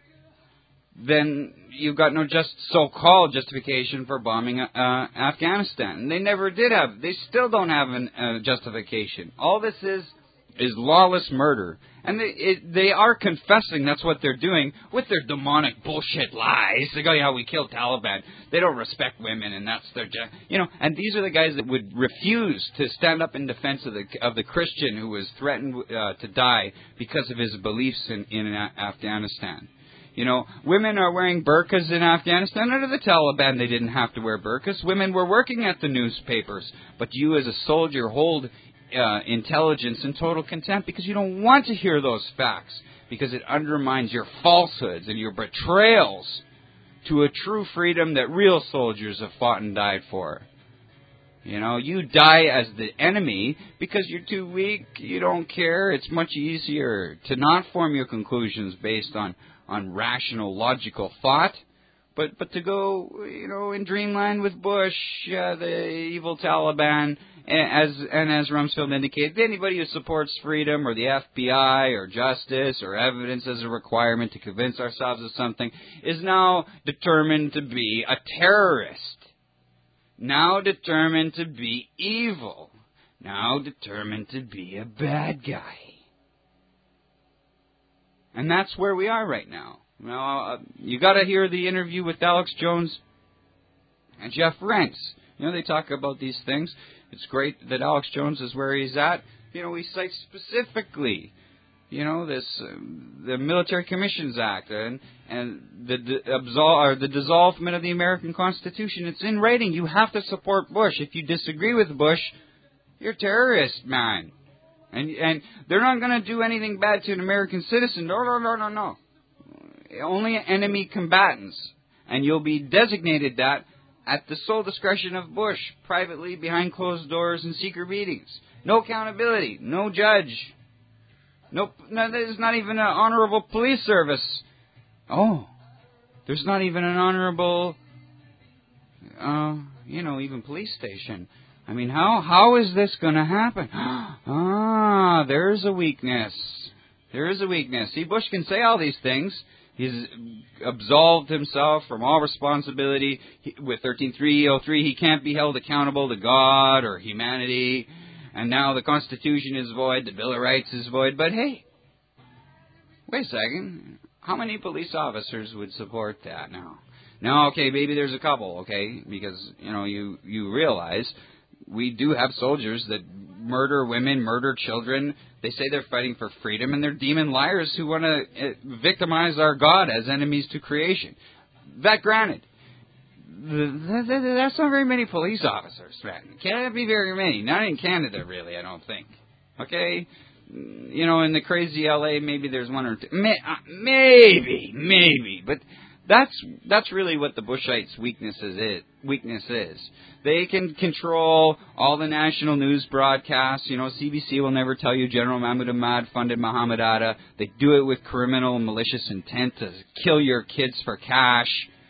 Speaker 1: then you've got no so-called justification for bombing Afghanistan. They never did have. They still don't have a justification. All this is lawless murder. And they are confessing that's what they're doing with their demonic bullshit lies. They go, yeah, we killed Taliban. They don't respect women, and that's their... and these are the guys that would refuse to stand up in defense of the Christian who was threatened to die because of his beliefs in Afghanistan. You know, women are wearing burqas in Afghanistan. Under the Taliban, they didn't have to wear burqas. Women were working at the newspapers. But you as a soldier hold intelligence in total contempt because you don't want to hear those facts, because it undermines your falsehoods and your betrayals to a true freedom that real soldiers have fought and died for. You know, you die as the enemy because you're too weak, you don't care. It's much easier to not form your conclusions based on rational, logical thought, but to go, in dreamland with Bush, the evil Taliban, as Rumsfeld indicated, anybody who supports freedom or the FBI or justice or evidence as a requirement to convince ourselves of something is now determined to be a terrorist, now determined to be evil, now determined to be a bad guy. And that's where we are right now. Now, you got to hear the interview with Alex Jones and Jeff Rense. They talk about these things. It's great that Alex Jones is where he's at. He cites specifically, the Military Commissions Act and the dissolvement of the American Constitution. It's in writing. You have to support Bush. If you disagree with Bush, you're a terrorist, man. And they're not going to do anything bad to an American citizen. No. Only enemy combatants. And you'll be designated that at the sole discretion of Bush, privately, behind closed doors in secret meetings. No accountability. No judge. No, there's not even an honorable police service. Oh, there's not even an honorable, even police station. I mean, how is this going to happen? There's a weakness. There is a weakness. See, Bush can say all these things. He's absolved himself from all responsibility. With 13.303, he can't be held accountable to God or humanity. And now the Constitution is void, the Bill of Rights is void. But hey, wait a second. How many police officers would support that now? Now, okay, maybe there's a couple, okay, because, you realize we do have soldiers that murder women, murder children. They say they're fighting for freedom, and they're demon liars who want to victimize our God as enemies to creation. That granted, that's not very many police officers, man. Can't be very many. Not in Canada, really, I don't think. Okay? In the crazy L.A., maybe there's one or two. Maybe. But That's really what the Bushites' weakness is. They can control all the national news broadcasts. CBC will never tell you General Mahmoud Ahmad funded Muhammad Atta. They do it with criminal and malicious intent to kill your kids for cash.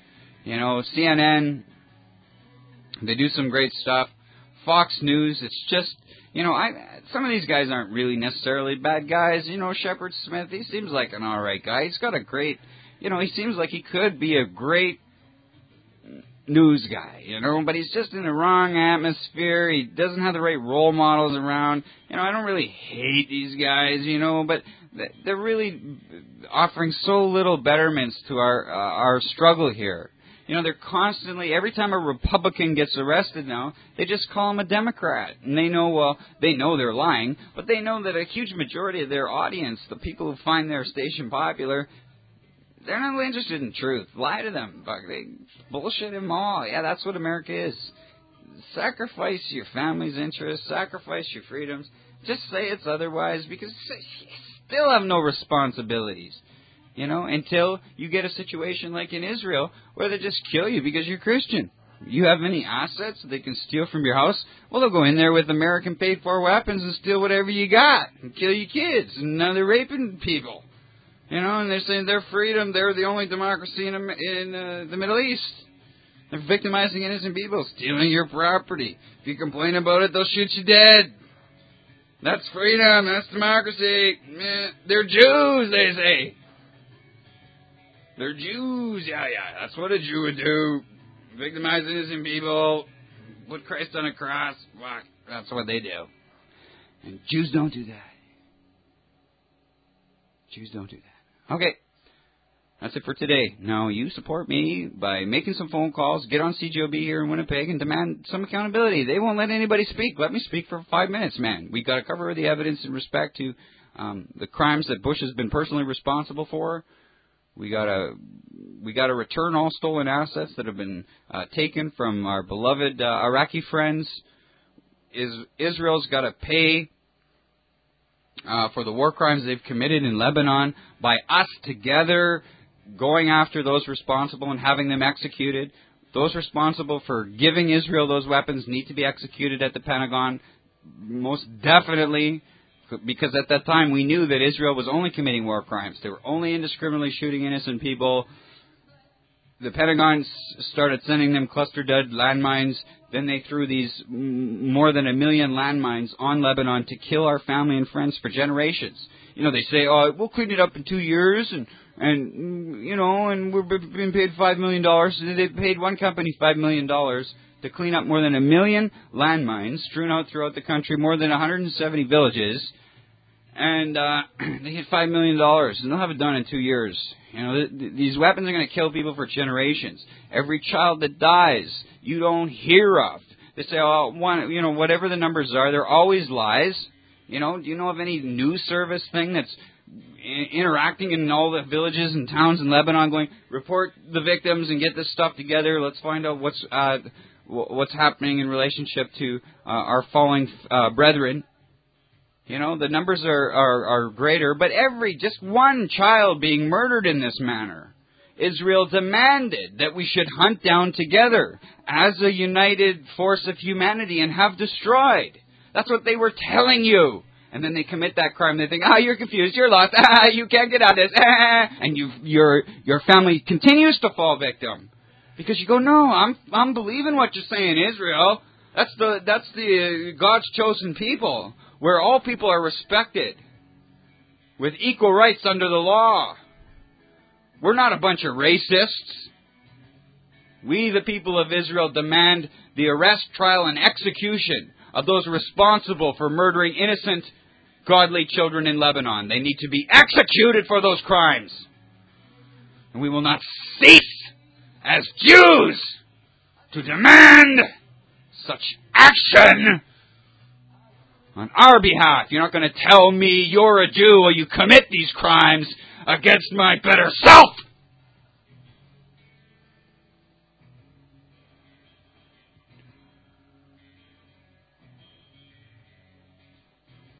Speaker 1: CNN, they do some great stuff. Fox News, it's just, some of these guys aren't really necessarily bad guys. Shepard Smith, he seems like an alright guy. He's got a great, he seems like he could be a great news guy, but he's just in the wrong atmosphere. He doesn't have the right role models around. I don't really hate these guys, but they're really offering so little betterments to our struggle here. They're constantly, every time a Republican gets arrested now, they just call him a Democrat. And they know they're lying, but they know that a huge majority of their audience, the people who find their station popular, they're not really interested in truth. Lie to them. They bullshit them all. Yeah, that's what America is. Sacrifice your family's interests. Sacrifice your freedoms. Just say it's otherwise, because you still have no responsibilities. Until you get a situation like in Israel where they just kill you because you're Christian. You have any assets that they can steal from your house? Well, they'll go in there with American paid-for weapons and steal whatever you got and kill your kids. And now they're raping people. And they're saying their freedom, they're the only democracy in the Middle East. They're victimizing innocent people, stealing your property. If you complain about it, they'll shoot you dead. That's freedom. That's democracy. They're Jews, they say. They're Jews. Yeah, that's what a Jew would do. Victimize innocent people. Put Christ on a cross. That's what they do. And Jews don't do that. Jews don't do that. Okay. That's it for today. Now, you support me by making some phone calls, get on CJOB here in Winnipeg, and demand some accountability. They won't let anybody speak. Let me speak for 5 minutes, man. We've got to cover the evidence in respect to the crimes that Bush has been personally responsible for. We got to return all stolen assets that have been taken from our beloved Iraqi friends. Israel's got to pay for the war crimes they've committed in Lebanon by us together going after those responsible and having them executed. Those responsible for giving Israel those weapons need to be executed at the Pentagon, most definitely. Because at that time we knew that Israel was only committing war crimes. They were only indiscriminately shooting innocent people. The Pentagon started sending them cluster-dud landmines. Then they threw these more than 1 million landmines on Lebanon to kill our family and friends for generations. They say, we'll clean it up in 2 years, and we're being paid $5 million. And they paid one company $5 million to clean up more than 1 million landmines strewn out throughout the country, more than 170 villages. And they hit $5 million, and they'll have it done in 2 years. These weapons are going to kill people for generations. Every child that dies, you don't hear of. They say, whatever the numbers are, they're always lies. Do you know of any news service thing that's interacting in all the villages and towns in Lebanon, going, report the victims and get this stuff together. Let's find out what's happening in relationship to our falling brethren. The numbers are greater, but just one child being murdered in this manner. Israel demanded that we should hunt down together as a united force of humanity and have destroyed. That's what they were telling you. And then they commit that crime. They think, you're confused, you're lost, you can't get out of this, and your family continues to fall victim. Because you go, no, I'm believing what you're saying, Israel. That's the God's chosen people, where all people are respected with equal rights under the law. We're not a bunch of racists. We, the people of Israel, demand the arrest, trial, and execution of those responsible for murdering innocent, godly children in Lebanon. They need to be executed for those crimes. And we will not cease as Jews to demand such action on our behalf. You're not going to tell me you're a Jew or you commit these crimes against my better self.